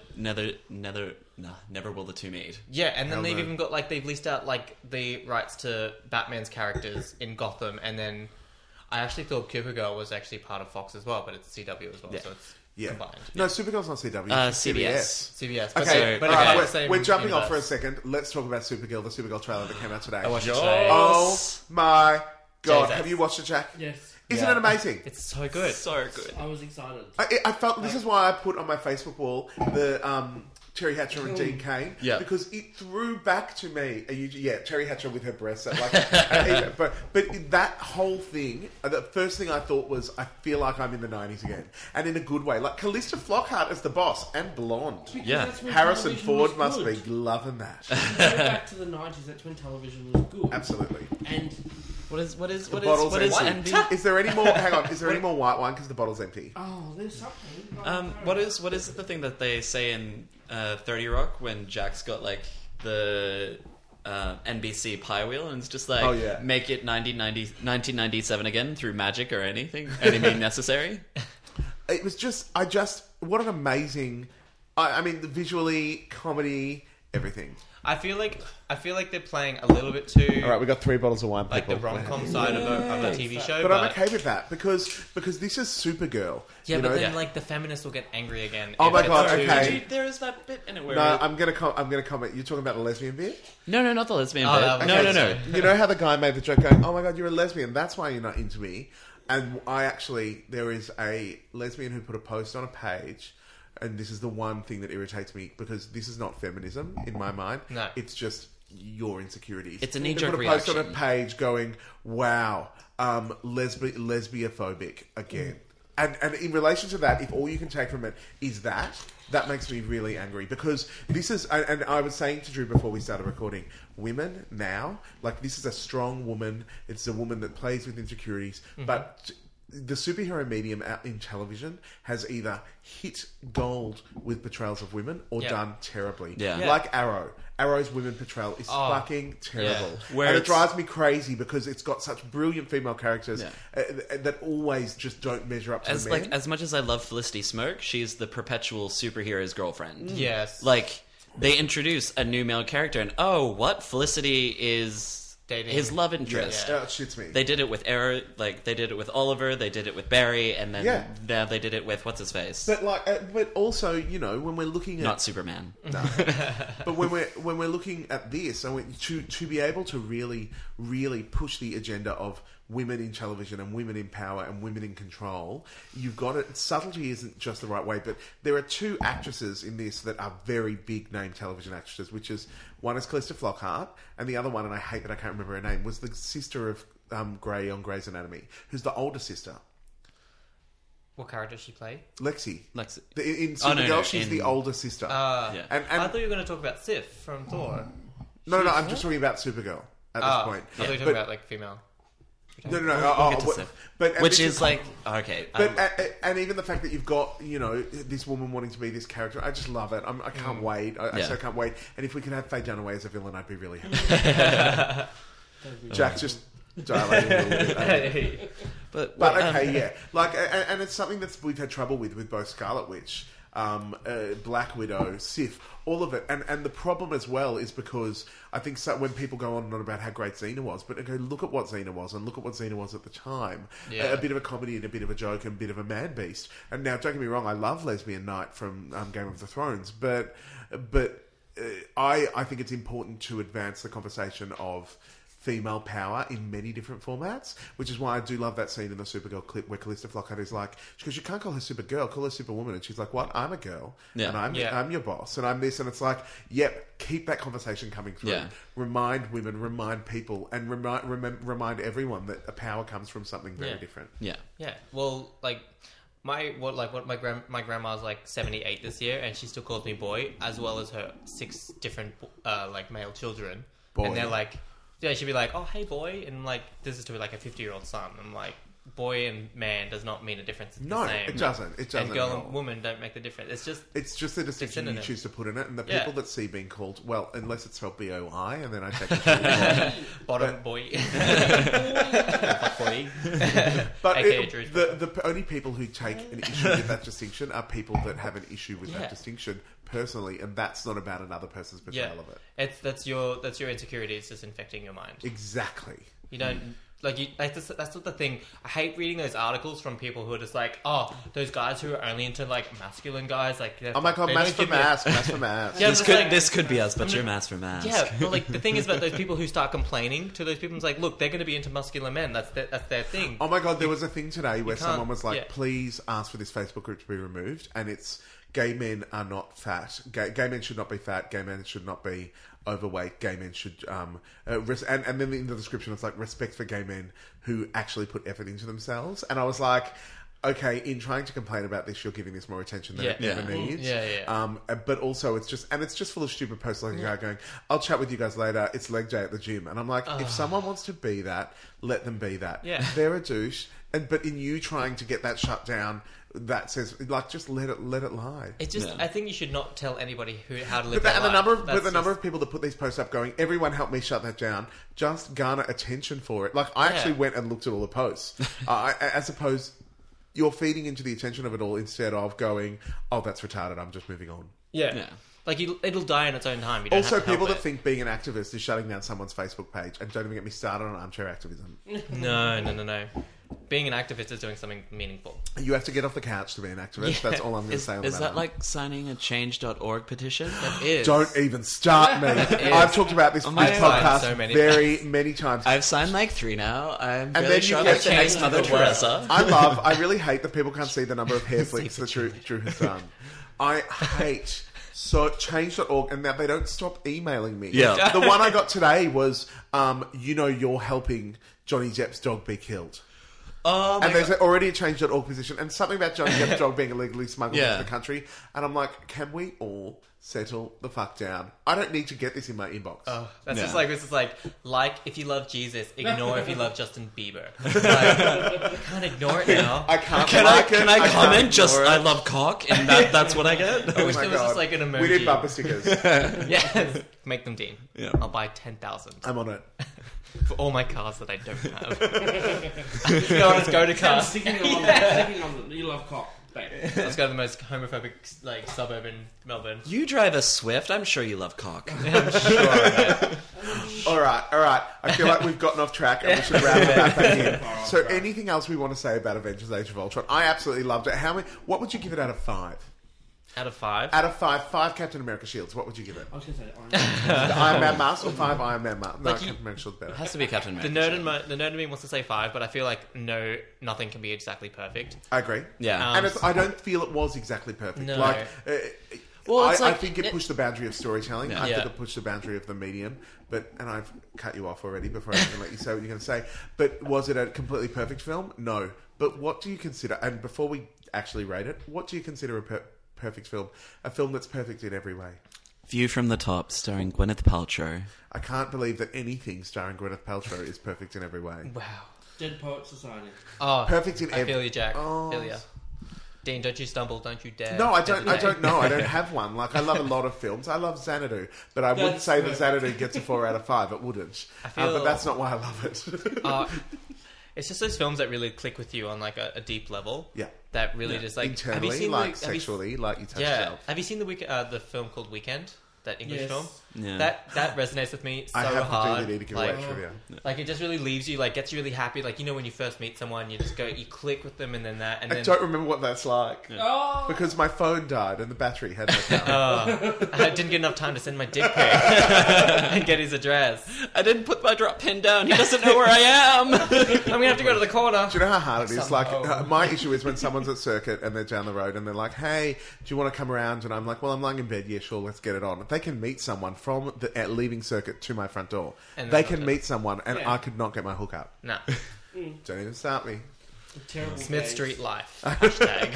never will the two meet. yeah, and then Hell they've no. even got like they've leased out like the rights to Batman's characters in Gotham, and then I actually thought Supergirl was actually part of Fox as well, but it's CW as well, Yeah. so it's Yeah. combined. No, Supergirl's not CW. it's CBS. CBS, but Okay, but all right, again, we're, same we're jumping off for a universe. second. Let's talk about Supergirl, the Supergirl trailer that came out today. I watched it today. Oh my god! Jesus. Have you watched it, Jack? Yes. Isn't Yeah. it amazing? It's so good. So good. I was excited. I felt this is why I put on my Facebook wall the Terry Hatcher and Dean Cain, Yeah. because it threw back to me. Terry Hatcher with her breasts, like, but that whole thing. The first thing I thought was, I feel like I'm in the 90s again, and in a good way. Like Callista Flockhart as the boss and blonde. Because Yeah. that's when Harrison television Ford was must good. be loving that. Go back to the 90s. That's when television was good. Absolutely. And What is bottle's empty. envy? Is there any more? Hang on. Is there any more white wine? Because the bottle's empty. oh, there's something. What is the thing that they say in 30 Rock when Jack's got like the NBC pie wheel and it's just like, Oh, yeah. make it 1997 again through magic or anything, any means necessary. It was just, what an amazing. I mean, visually, comedy, everything. I feel like they're playing a little bit too All right, we got 3 bottles of wine. like the people. rom-com side of a TV show. But I'm okay with that because this is Supergirl. Yeah, you but know? then like the feminists will get angry again. Oh if my it's God, too- okay. There is that bit in it where No, I'm gonna comment. You're talking about the lesbian bit. no, not the lesbian Oh, bit. that was- No. okay, You know how the guy made the joke going, "Oh my God, you're a lesbian. That's why you're not into me." And there is a lesbian who put a post on a page, and this is the one thing that irritates me because this is not feminism in my mind. No. It's just your insecurities. It's a They knee-jerk put a post on a reaction. page going, "Wow, lesbiophobic again." And in relation to that, if all you can take from it is that makes me really angry because this is, and I was saying to Drew before we started recording, women now, like this is a strong woman. It's a woman that plays with insecurities, but the superhero medium out in television has either hit gold with portrayals of women or Yeah. done terribly. Yeah. Like Arrow. Arrow's women portrayal is fucking terrible. Yeah. Where And it it's- drives me crazy because it's got such brilliant female characters Yeah. that always just don't measure up to As the men. like as much as I love Felicity Smoke, she's the perpetual superhero's girlfriend. Yes. Like they introduce a new male character, and what Felicity is Dating. his love interest. It shits me. They did it with Arrow, like they did it with Oliver, they did it with Barry, and then Yeah. now they did it with what's his face, But but also, when we're looking at not Superman. but when we're looking at this, to be able to really push the agenda of women in television and women in power and women in control, you've got it. Subtlety isn't just the right way, but there are 2 actresses in this that are very big name television actresses, which is one is Callista Flockhart, and the other one, and I hate that I can't remember her name, was the sister of Grey on Grey's Anatomy, who's the older sister. What character does she play? Lexi. In Oh, no, Supergirl, no, she's in- the older sister. Yeah. And I thought you were going to talk about Sif from Thor. no, I'm just talking about Supergirl at this point. I thought you were talking But- about like female. No. We'll get to But- Sif. and Which this is like okay. and even the fact that you've got this woman wanting to be this character, I just love it. I can't wait. I Yeah. so can't wait. And if we could have Faye Dunaway as a villain, I'd be really happy. Jack's just dilating a little bit. but Okay, yeah. Like, and it's something that we've had trouble with both Scarlet Witch, Black Widow, Sif, all of it. And the problem as well is because I think when people go on and on about how great Xena was, but go look at what Xena was and look at what Xena was at the time. Yeah. A bit of a comedy and a bit of a joke and a bit of a man beast. And now, don't get me wrong, I love Lesbian Knight from Game of the Thrones, but I think it's important to advance the conversation of female power in many different formats, which is why I do love that scene in the Supergirl clip where Callista Flockhart is like, she goes, "You can't call her Supergirl, call her Superwoman," and she's like, "What? I'm a girl, Yeah. and I'm your boss, and I'm this," and it's like, yep, keep that conversation coming through. Yeah. Remind women, remind people, and remind everyone that a power comes from something very different. yeah. Yeah. Well, like my grandma's like 78 this year, and she still calls me boy, as well as her 6 different like male children. Boy. And they're like, yeah, she'd be like, "Oh, hey, boy," and like this is to like a 50-year-old son. I'm like, boy and man does not mean a difference. It's No, the same. it doesn't. It doesn't And girl at all. and woman don't make the difference. It's just the distinction you synonym. choose to put in it, and the Yeah. people that see being called, well, unless it's spelled B-O-I, and then I take it. bottom boy. boy. But AKA Drew's the only people who take an issue with that distinction are people that have an issue with Yeah. that distinction personally, and that's not about another person's portrayal Yeah, of it. that's your insecurity. It's just infecting your mind. Exactly. You don't that's what the thing. I hate reading those articles from people who are just like, "Oh, those guys who are only into like masculine guys." Like, Oh my god, they mask don't for give me- mask, mask for mask. Yeah, This but could like- this could be us, but you're mask for mask. Yeah, but like the thing is about those people who start complaining to those people, it's like, look, they're going to be into muscular men. That's their thing. Oh my god, there was a thing today where can't- someone was like, yeah. please ask for this Facebook group to be removed, and it's gay men are not fat. Gay men should not be fat. Gay men should not be overweight. Gay men should and then in the description it's like respect for gay men who actually put effort into themselves. And I was like, okay, in trying to complain about this, you're giving this more attention than it ever needs. But also, it's just full of stupid posts like a guy going, "I'll chat with you guys later. It's leg day at the gym," and I'm like, if someone wants to be that, let them be that. Yeah. They're a douche, but in you trying to get that shut down, that says like just let it lie. It's just I think you should not tell anybody how to live. But their life. the number of people that put these posts up going, everyone help me shut that down, just garner attention for it. Like I actually went and looked at all the posts, as opposed. You're feeding into the attention of it all instead of going, oh, that's retarded, I'm just moving on. Yeah. Like, it'll die in its own time. You don't Also, have to people help that think being an activist is shutting down someone's Facebook page, and don't even get me started on armchair activism. No. Being an activist is doing something meaningful. You have to get off the couch to be an activist. That's all I'm going to say on that. Is that like signing a change.org petition? That is. Don't even start me. I've talked about this podcast so many times. I've signed like 3 now. I'm And really then sure you that's get the next Mother Teresa. I really hate that people can't see the number of hair flicks that Drew has done. I hate change.org and that they don't stop emailing me. Yeah. The one I got today was, you're helping Johnny Depp's dog be killed. Oh, and there's already a change.org position and something about Johnny Depp's dog being illegally smuggled into the country. And I'm like, can we all settle the fuck down? I don't need to get this in my inbox. This is like if you love Jesus, ignore if you love Justin Bieber. I can't ignore it now. I can't. Can I comment just I love cock and that's what I get? I wish there was just like an emoji. We need bumper stickers. Yes, make them Dean. Yeah. I'll buy 10,000 I'm on it. for all my cars that I don't have. Let's go to cars. Sticking on you love cock. Let's go to the most homophobic suburb in Melbourne. You drive a Swift. I'm sure you love cock. I'm sure of it. All right. I feel like we've gotten off track and we should wrap it back in. So anything else we want to say about Avengers Age of Ultron? I absolutely loved it. What would you give it out of 5? Out of 5? Out of 5 Captain America shields, what would you give it? I was going to say Iron Man. The Iron Man mask or 5 Iron Man masks? No, Captain America shields better. It has to be Captain The America. nerd in me wants to say 5, but I feel like nothing can be exactly perfect. I agree. Yeah. And I don't feel it was exactly perfect. No. I think it pushed the boundary of storytelling. Yeah. I think it pushed the boundary of the medium. And I've cut you off already before I can let you say what you're going to say. But was it a completely perfect film? No. But what do you consider, and before we actually rate it, what do you consider a perfect film? A film that's perfect in every way. View from the Top, starring Gwyneth Paltrow. I can't believe that anything starring Gwyneth Paltrow is perfect in every way. Wow. Dead Poet Society. Oh, Perfect in I feel you, Jack. Oh. Feel ya. Dean, don't you stumble, don't you dare. No, I don't know. I don't have one. Like, I love a lot of films. I love Xanadu, but I wouldn't say that Xanadu gets a 4 out of 5. It wouldn't. But that's not why I love it. It's just those films that really click with you on like a deep level. Yeah. That really just like internally, have you seen like sexually, like you touch yourself. Have you seen the film called Weekend? That English film? Yeah. That resonates with me so I have hard. the DVD to give like, away trivia. Like it just really leaves you, like gets you really happy. Like when you first meet someone, you just go, you click with them, and then that. And I then, don't remember what that's like because my phone died and the battery had no power. I didn't get enough time to send my dick pic and get his address. I didn't put my drop pin down. He doesn't know where I am. I'm gonna have to go to the corner. Do you know how hard it is? Like my issue is when someone's at Circuit and they're down the road and they're like, "Hey, do you want to come around?" And I'm like, "Well, I'm lying in bed. Yeah, sure, let's get it on." They can meet someone from leaving Circuit to my front door. And they can meet someone, and I could not get my hook up. Nah. Don't even start me. Smith Street Life. Hashtag.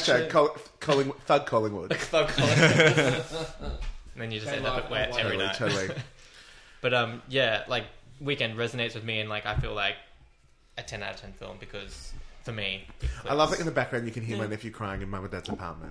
Thug Collingwood. Thug Collingwood. And then you just end up at wet every night. Totally. But yeah, like Weekend resonates with me, and like I feel like a 10 out of 10 film because for me, I love that in the background you can hear my nephew crying in Mum and Dad's apartment.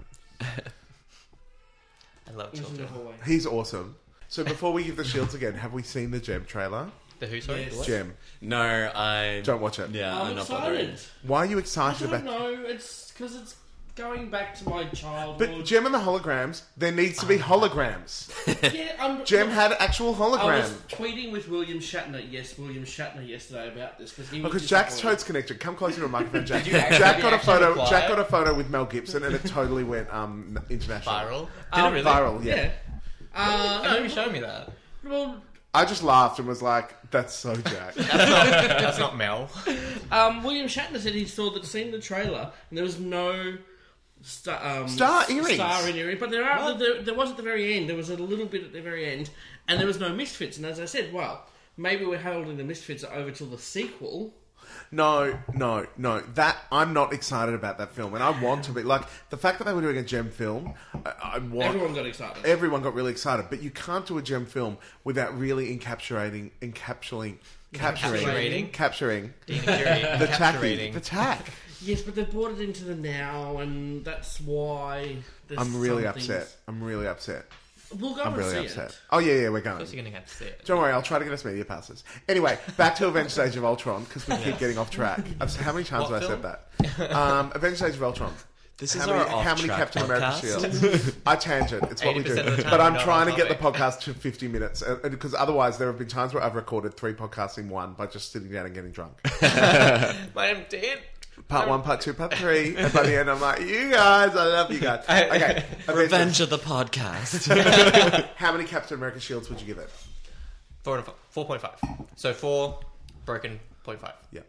I love children. He's awesome. So before we give the shields again, have we seen the Gem trailer? The who? Sorry, Yes. Gem. No, I Don't watch it. Yeah, I'm I'm not bothering. excited. Why are you I excited don't about? know. It's because it's going back to my childhood. But Gem and the holograms, there needs to be holograms. Yeah, Gem had actual I was holograms. tweeting with William Shatner yesterday about this because he was Because Jack's disappointed. totes connected. Come closer to a microphone, Jack. you actually- Jack got a actually photo. reply? Jack got a photo with Mel Gibson, and it totally went international. viral. Did it really? Viral, yeah. I know you showed me that. Well, I just laughed and was like, "That's so Jack." That's not Mel. William Shatner said he saw the scene in the trailer and there was no Star earrings. Star earring. But there was at the very end. There was a little bit at the very end, and there was no Misfits. And as I said, well, maybe we're holding the Misfits over till the sequel. No. That I'm not excited about that film, and I want to be like the fact that they were doing a gem film. Everyone got excited. Everyone got really excited, but you can't do a gem film without really capturing Dean and Fury. the tack. Yes, but they brought it into the now, and that's why. I'm really upset. We'll go I'm and really see upset. it. Oh yeah, we're going. Of course you're going to have to see it. Don't worry, I'll try to get us media passes. Anyway, back to Avengers Age of Ultron, because we keep getting off track. How many times have I said that? Avengers Age of Ultron. This is how many Captain America podcast. shields? I tangent. It's what we do. 80% of the time But I'm we're not trying to on get the topic. podcast to 50 minutes, because otherwise there have been times where I've recorded 3 podcasts in one by just sitting down and getting drunk. My name's Dan. Part 1, Part 2, Part 3, and by the end I'm like, you guys, I love you guys. Okay, Revenge Avengers. of the podcast. How many Captain America shields would you give it? 4.5. So 4 broken 0.5. Yeah.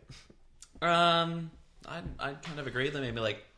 I kind of agree that maybe like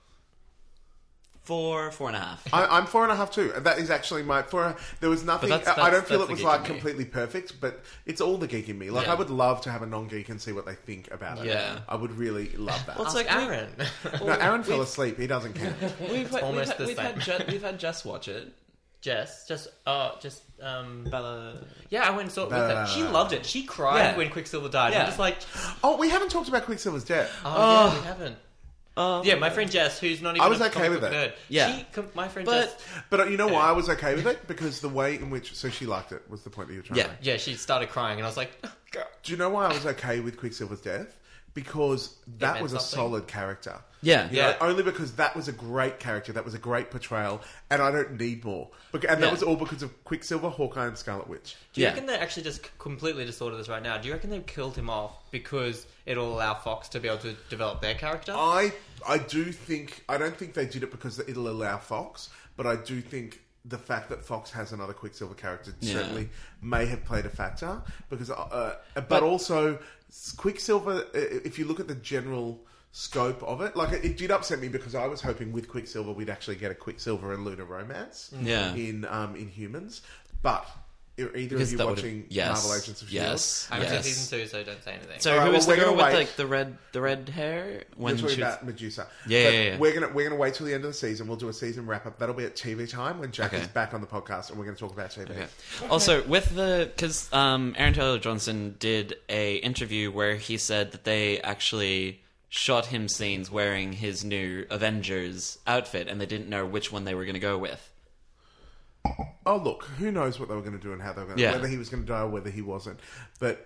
4.5. I'm 4.5 too. That is actually my 4. There was nothing. But I don't feel that's it was the geek like in me. completely perfect, but it's all the geek in me. Like Yeah. I would love to have a non-geek and see what they think about it. Yeah. I would really love that. Well, it's Ask like Aaron. No, Aaron fell asleep. He doesn't care. We've almost the we've had Jess watch it. Jess, Bella. yeah, I went and saw it with her. She loved it. She cried Yeah. when Quicksilver died. Yeah. I'm just like, Oh, we haven't talked about Quicksilver's death. yeah, we haven't. Yeah, my friend Jess, who's not even I was a okay comic with book it. nerd. Yeah. My friend But- Jess, But you know why I was okay with it? Because the way in which... So she liked it, was the point that you were trying to make. yeah, she started crying, and I was like, oh, girl. Do you know why I was okay with Quicksilver's death? Because that meant was a something. solid character. Yeah. You know, Yeah. only because that was a great character, that was a great portrayal, and I don't need more. And that was all because of Quicksilver, Hawkeye, and Scarlet Witch. Do you Yeah. reckon they actually just completely distorted this right now? Do you reckon they killed him off because it'll allow Fox to be able to develop their character? I do think... I don't think they did it because it'll allow Fox, but I do think the fact that Fox has another Quicksilver character certainly may have played a factor. Because, but also, Quicksilver, if you look at the general scope of it, like it did upset me because I was hoping with Quicksilver we'd actually get a Quicksilver and Luna romance Yeah. in Humans, but either Because of you that would've- watching yes. Marvel Agents of S.H.I.E.L.D.? Yes. I haven't Yes. seen season 2, so don't say anything. So All right, who well, was the we're girl gonna with wait. like the red hair? We're talking she was- about Medusa. Yeah, But yeah, yeah. We're gonna wait till the end of the season. We'll do a season wrap up. That'll be at TV time when Jack Okay. is back on the podcast, and we're going to talk about TV. Okay. Also, with because Aaron Taylor Johnson did a interview where he said that they actually shot him scenes wearing his new Avengers outfit, and they didn't know which one they were going to go with. Oh, look, who knows what they were going to do and how they were going to... Yeah. Whether he was going to die or whether he wasn't. But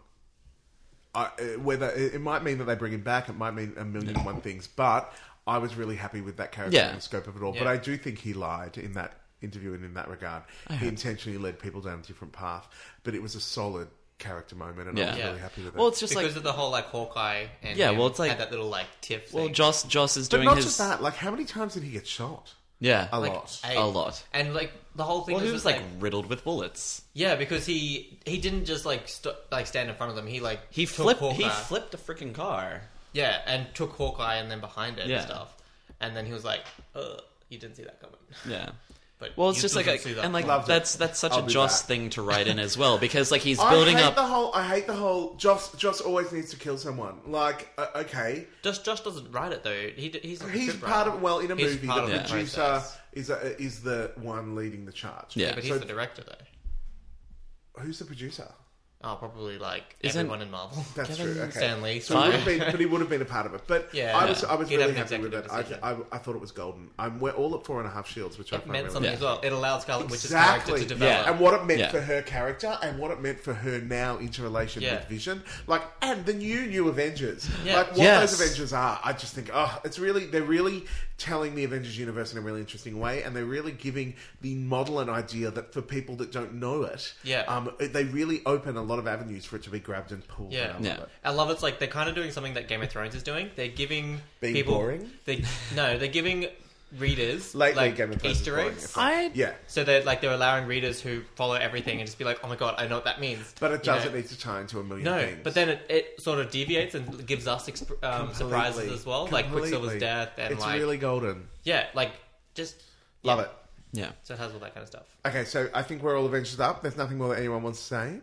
whether it might mean that they bring him back, it might mean a million and one things, but I was really happy with that character Yeah. and the scope of it all. Yeah. But I do think he lied in that interview and in that regard. He intentionally led people down a different path, but it was a solid character moment, and I was Yeah. really happy with it. Well, it's just because like of the whole like Hawkeye and Yeah, him well, it's like- had that little like tiff well, thing. Joss is but doing not his just that, like how many times did he get shot? yeah A Like, lot. eight. a lot. And like the whole thing Well, he was was just, like riddled with bullets. yeah, because he didn't just like stand in front of them. He like He took flipped Hawkeye. a freaking car. Yeah, and took Hawkeye and then behind it Yeah. and stuff. And then he was like, you didn't see that coming. Yeah. But Well, it's you just still like didn't see that and like Loved it. that's such I'll a be Joss back. thing to write in as well because like he's building up. I hate the whole. Joss always needs to kill someone. Like, okay, Josh doesn't write it though. He's a he's script part writer. of. Well, in a He's movie, part the of the producer process. is the one leading the charge. Yeah. But he's So- the director though. Who's the producer? Oh, probably like Isn't- everyone in Marvel. That's Kevin true. Okay. Stan Lee. So he would have been, but he would have been a part of it. But Yeah. I was He'd really have an happy with it. executive decision. I thought it was golden. We're all at 4.5 shields, which I It find meant really something Yeah. as well. It allowed Scarlet Witch's character Exactly. to develop. And what it meant Yeah. for her character and what it meant for her now interrelation Yeah. with Vision. Like, and the new Avengers. Yeah. Like, what Yes. those Avengers are, I just think, they're really telling the Avengers universe in a really interesting way, and they're really giving the model an idea that for people that don't know it, Yeah. they really open a lot of avenues for it to be grabbed and pulled. Yeah. And I love Yeah. it. I love it's like they're kind of doing something that Game of Thrones is doing. They're giving Being people boring? they're giving readers Lately, like Game of Thrones is Easter boring eggs. as fuck. Yeah. So they're allowing readers who follow everything and just be like, oh my god, I know what that means. But it You know? doesn't need to tie into a million No, things. but then it sort of deviates and gives us surprises as well, like Quicksilver's death and it's like really golden. yeah, like just Love it. Yeah. So it has all that kind of stuff. Okay, so I think we're all Avengers up. There's nothing more that anyone wants to say.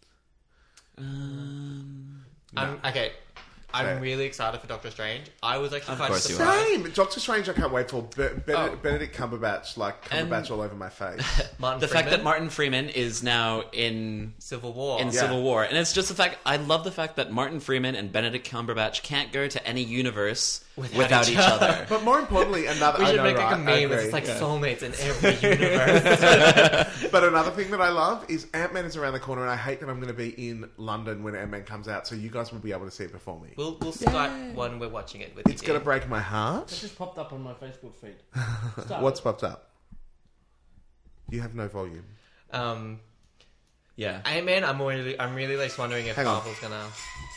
Okay. I'm Fair. really excited for Doctor Strange. I was actually quite course you are. surprised. Same. Doctor Strange, I can't wait for. Benedict Cumberbatch, And- Cumberbatch all over my face. The fact that Martin Freeman is now in Civil War. Civil War, and it's just the fact. I love the fact that Martin Freeman and Benedict Cumberbatch can't go to any universe without each other. But more importantly, another we I should know, make right? like a I meme agree. that's like soulmates in every universe. But another thing that I love is Ant-Man is around the corner, and I hate that I'm going to be in London when Ant-Man comes out, so you guys will be able to see it before me. We'll Skype when we're watching it with It's you. going to break my heart. It just popped up on my Facebook feed. What's popped up? You have no volume. Yeah. Ant-Man, I'm really like wondering if Hang on. Marvel's gonna.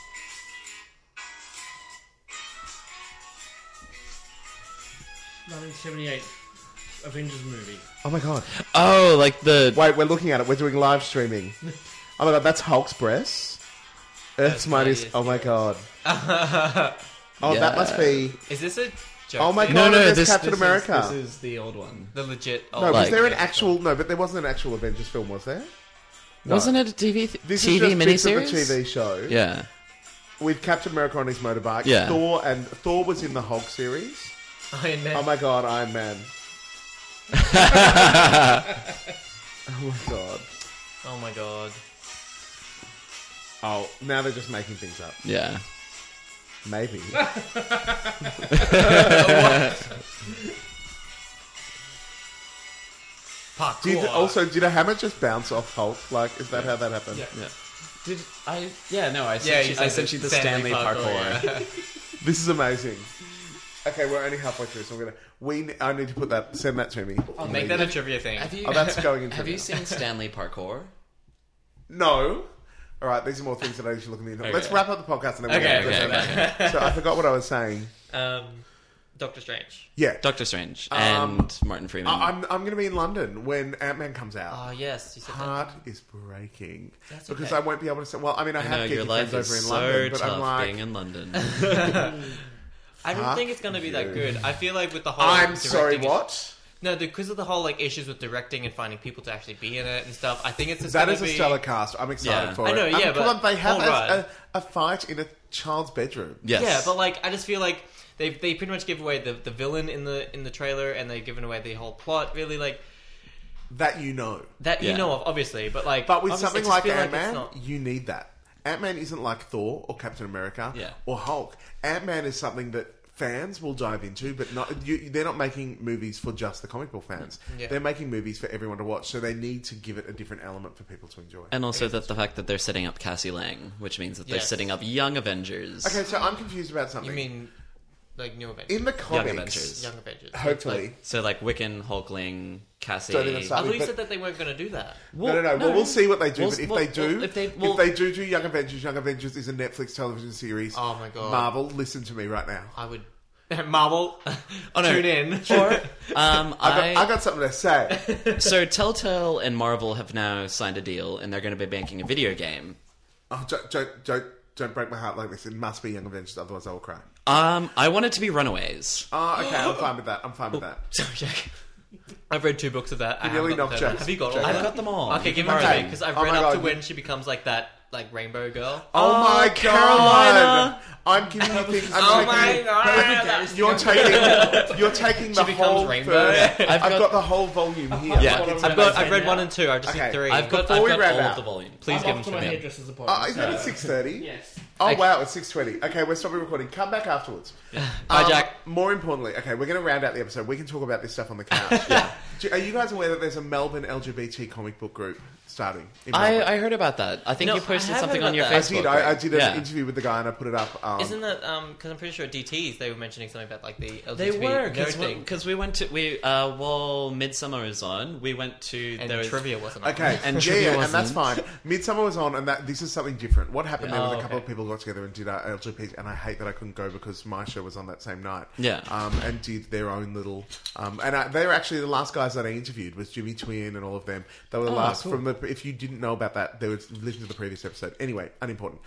1978 Avengers movie. Oh my god. Oh, like the Wait, we're looking at it. We're doing live streaming. Oh my god, that's Hulk's breasts. Earth's mightiest. Oh my god. Oh, Yeah. that must be. Is this a joke? Oh my thing? god, no, there's this Captain America. This is the old one. The legit. No, old- was Like- there an actual? No, but there wasn't an actual Avengers film, was there? No. Wasn't it a TV This TV is just bits of miniseries? the TV show. Yeah. With Captain America on his motorbike. Yeah. Thor was in the Hulk series. Iron Man. Oh my god, Iron Man. Oh my god. Oh my god. Oh, now they're just making things up. Yeah. Maybe. Parkour. Did a hammer just bounce off Hulk? Like, is that how that happened? Yeah. Did I? Yeah. No. I Yeah, sent you you. I said sent you the Stanley parkour. yeah. This is amazing. Okay, we're only halfway through, so I need to put that. Send that to me. I'll make that a trivia thing. Have you? Oh, that's going into. Have you seen Stanley parkour? No. All right, these are more things that I should look in the internet. Okay. Let's wrap up the podcast and then Okay, we'll okay. So I forgot what I was saying. Doctor Strange. Yeah. Doctor Strange and Martin Freeman. I'm going to be in London when Ant-Man comes out. Oh yes, you said Heart is breaking. That's because okay. I won't be able to say. Well, I mean, I I have know your geeky life friends is over in so London, but I'm tough like, being in London. I don't Fuck think it's going to be that you. good. I feel like with the whole. I'm sorry, directing- what? No, because of the whole like issues with directing and finding people to actually be in it and stuff. I think it's just That gonna is a be... stellar cast. I'm excited Yeah. for I know, it. yeah, come but- on, they have alright. a fight in a child's bedroom. Yes. Yeah, but like I just feel like they pretty much give away the villain in the trailer, and they've given away the whole plot. Really, like That you know. that you Yeah. know of, obviously. But like, But with obviously, something I just like feel Ant-Man, it's not- you need that. Ant-Man isn't like Thor or Captain America Yeah. or Hulk. Ant-Man is something that fans will dive into, but they're not making movies for just the comic book fans. Yeah. They're making movies for everyone to watch, so they need to give it a different element for people to enjoy. And also that the fact that they're setting up Cassie Lang, which means that they're Yes. setting up young Avengers. Okay, so I'm confused about something. You mean like New Avengers, in the Young comics, Avengers. Young Avengers? hopefully. So like Wiccan, Hulkling, Cassie. Don't even I start thought you but- said that they weren't going to do that. No. Well, we'll see what they do. Well, but if well, they do, well, if they- if well- they do Young Avengers is a Netflix television series. Oh my god, Marvel, listen to me right now. I would Marvel. Oh, no. Tune in. Or, I got something to say. so Telltale and Marvel have now signed a deal, and they're going to be making a video game. Oh, don't break my heart like this. It must be Young Avengers, otherwise I will cry. I want it to be Runaways. Oh, okay, I'm fine with that. I'm fine with that. Sorry, Jack. I've read 2 books of that. I nearly haven't got knocked the third one. jokes. Have you got all Jokes. of I've them? got them all. Okay, give them to Okay. me because I've Oh read my up God, to you- when she becomes like that, like rainbow girl. Oh my Carolina. I'm giving you things. Oh my god! You're taking the She becomes whole rainbow. first. I've I've got- got the whole volume here. Yeah. Like, it's I've amazing. read 1 and 2. I just Okay. need 3. I've got Before we all wrap of up- the volumes. Please I'm give off them to to my me. hairdresser's appointment. Is that at 6:30? Yes. Oh wow, it's 6:20. Okay, we're stopping recording. Come back afterwards. Bye, Jack. More importantly, okay, we're going to round out the episode. We can talk about this stuff on the couch. Are you guys aware that there's a Melbourne LGBT comic book group starting? In Melbourne? I heard about that. I think No, you posted I have something heard on your about that. Facebook. I right? did an Yeah. interview with the guy and I put it up. Isn't that because I'm pretty sure at DTs they were mentioning something about like the LGBT They were nerd thing because we went to while Midsummer was on, we went to and there was, trivia wasn't on. Okay, And and trivia and that's wasn't. fine. Midsummer was on, and this is something different. What happened there was Oh, a couple okay. of people all got together and did our LGBT, and I hate that I couldn't go because my show was on that same night. Yeah. And did their own little, they were actually the last guys that I interviewed was Jimmy Twin and all of them. They were the last cool. from the. If you didn't know about that, they would listen to the previous episode. Anyway, unimportant.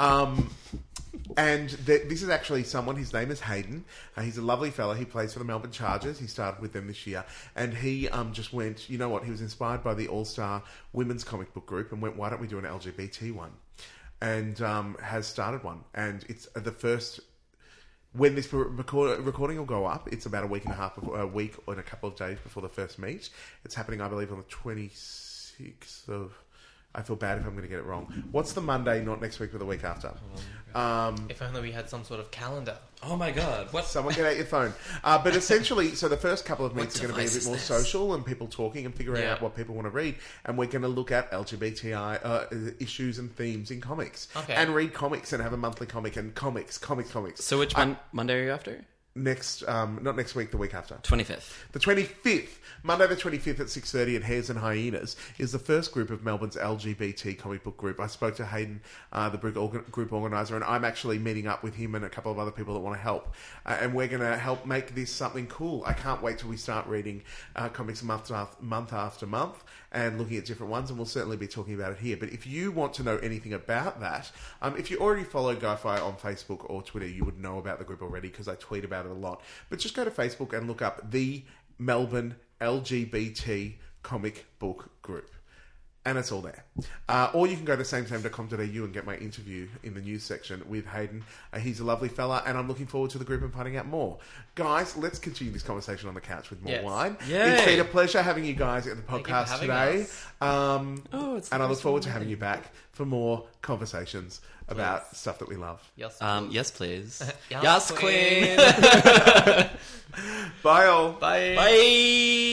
And this is actually someone. His name is Hayden. He's a lovely fella. He plays for the Melbourne Chargers. He started with them this year, and he just went. You know what? He was inspired by the All-Star Women's Comic Book Group, and went, "Why don't we do an LGBT one?" And has started one, and it's the first. When this recording will go up, it's about a week or a couple of days before the first meet. It's happening, I believe, on the 26th of... I feel bad if I'm going to get it wrong. What's the Monday, not next week, but the week after? If only we had some sort of calendar. Oh my god! What? Someone get out your phone. But essentially, so the first couple of meets What are going to be a device bit is more this? social and people talking and figuring Yeah. out what people want to read. And we're going to look at LGBTI issues and themes in comics. Okay. And read comics and have a monthly comic and comics. So which Monday are you after? Next, not next week, the week after. 25th. The 25th, Monday the 25th at 6:30 at Hares and Hyenas is the first group of Melbourne's LGBT comic book group. I spoke to Hayden, the group organiser, and I'm actually meeting up with him and a couple of other people that want to help. And we're going to help make this something cool. I can't wait till we start reading comics month after month and looking at different ones, and we'll certainly be talking about it here. But if you want to know anything about that, if you already follow Guy-Fi on Facebook or Twitter, you would know about the group already because I tweet about it a lot. But just go to Facebook and look up the Melbourne LGBT Comic Book Group. And it's all there. Or you can go to samesame.com.au and get my interview in the news section with Hayden. He's a lovely fella, and I'm looking forward to the group and finding out more. Guys, let's continue this conversation on the couch with more Yes. wine. Yay. It's been a pleasure having you guys at the Thank you for podcast having today. us. It's the And I look first forward one to having you back for more conversations about stuff that we love. Yes. Yes, please. Yes, queen. Bye all. Bye. Bye.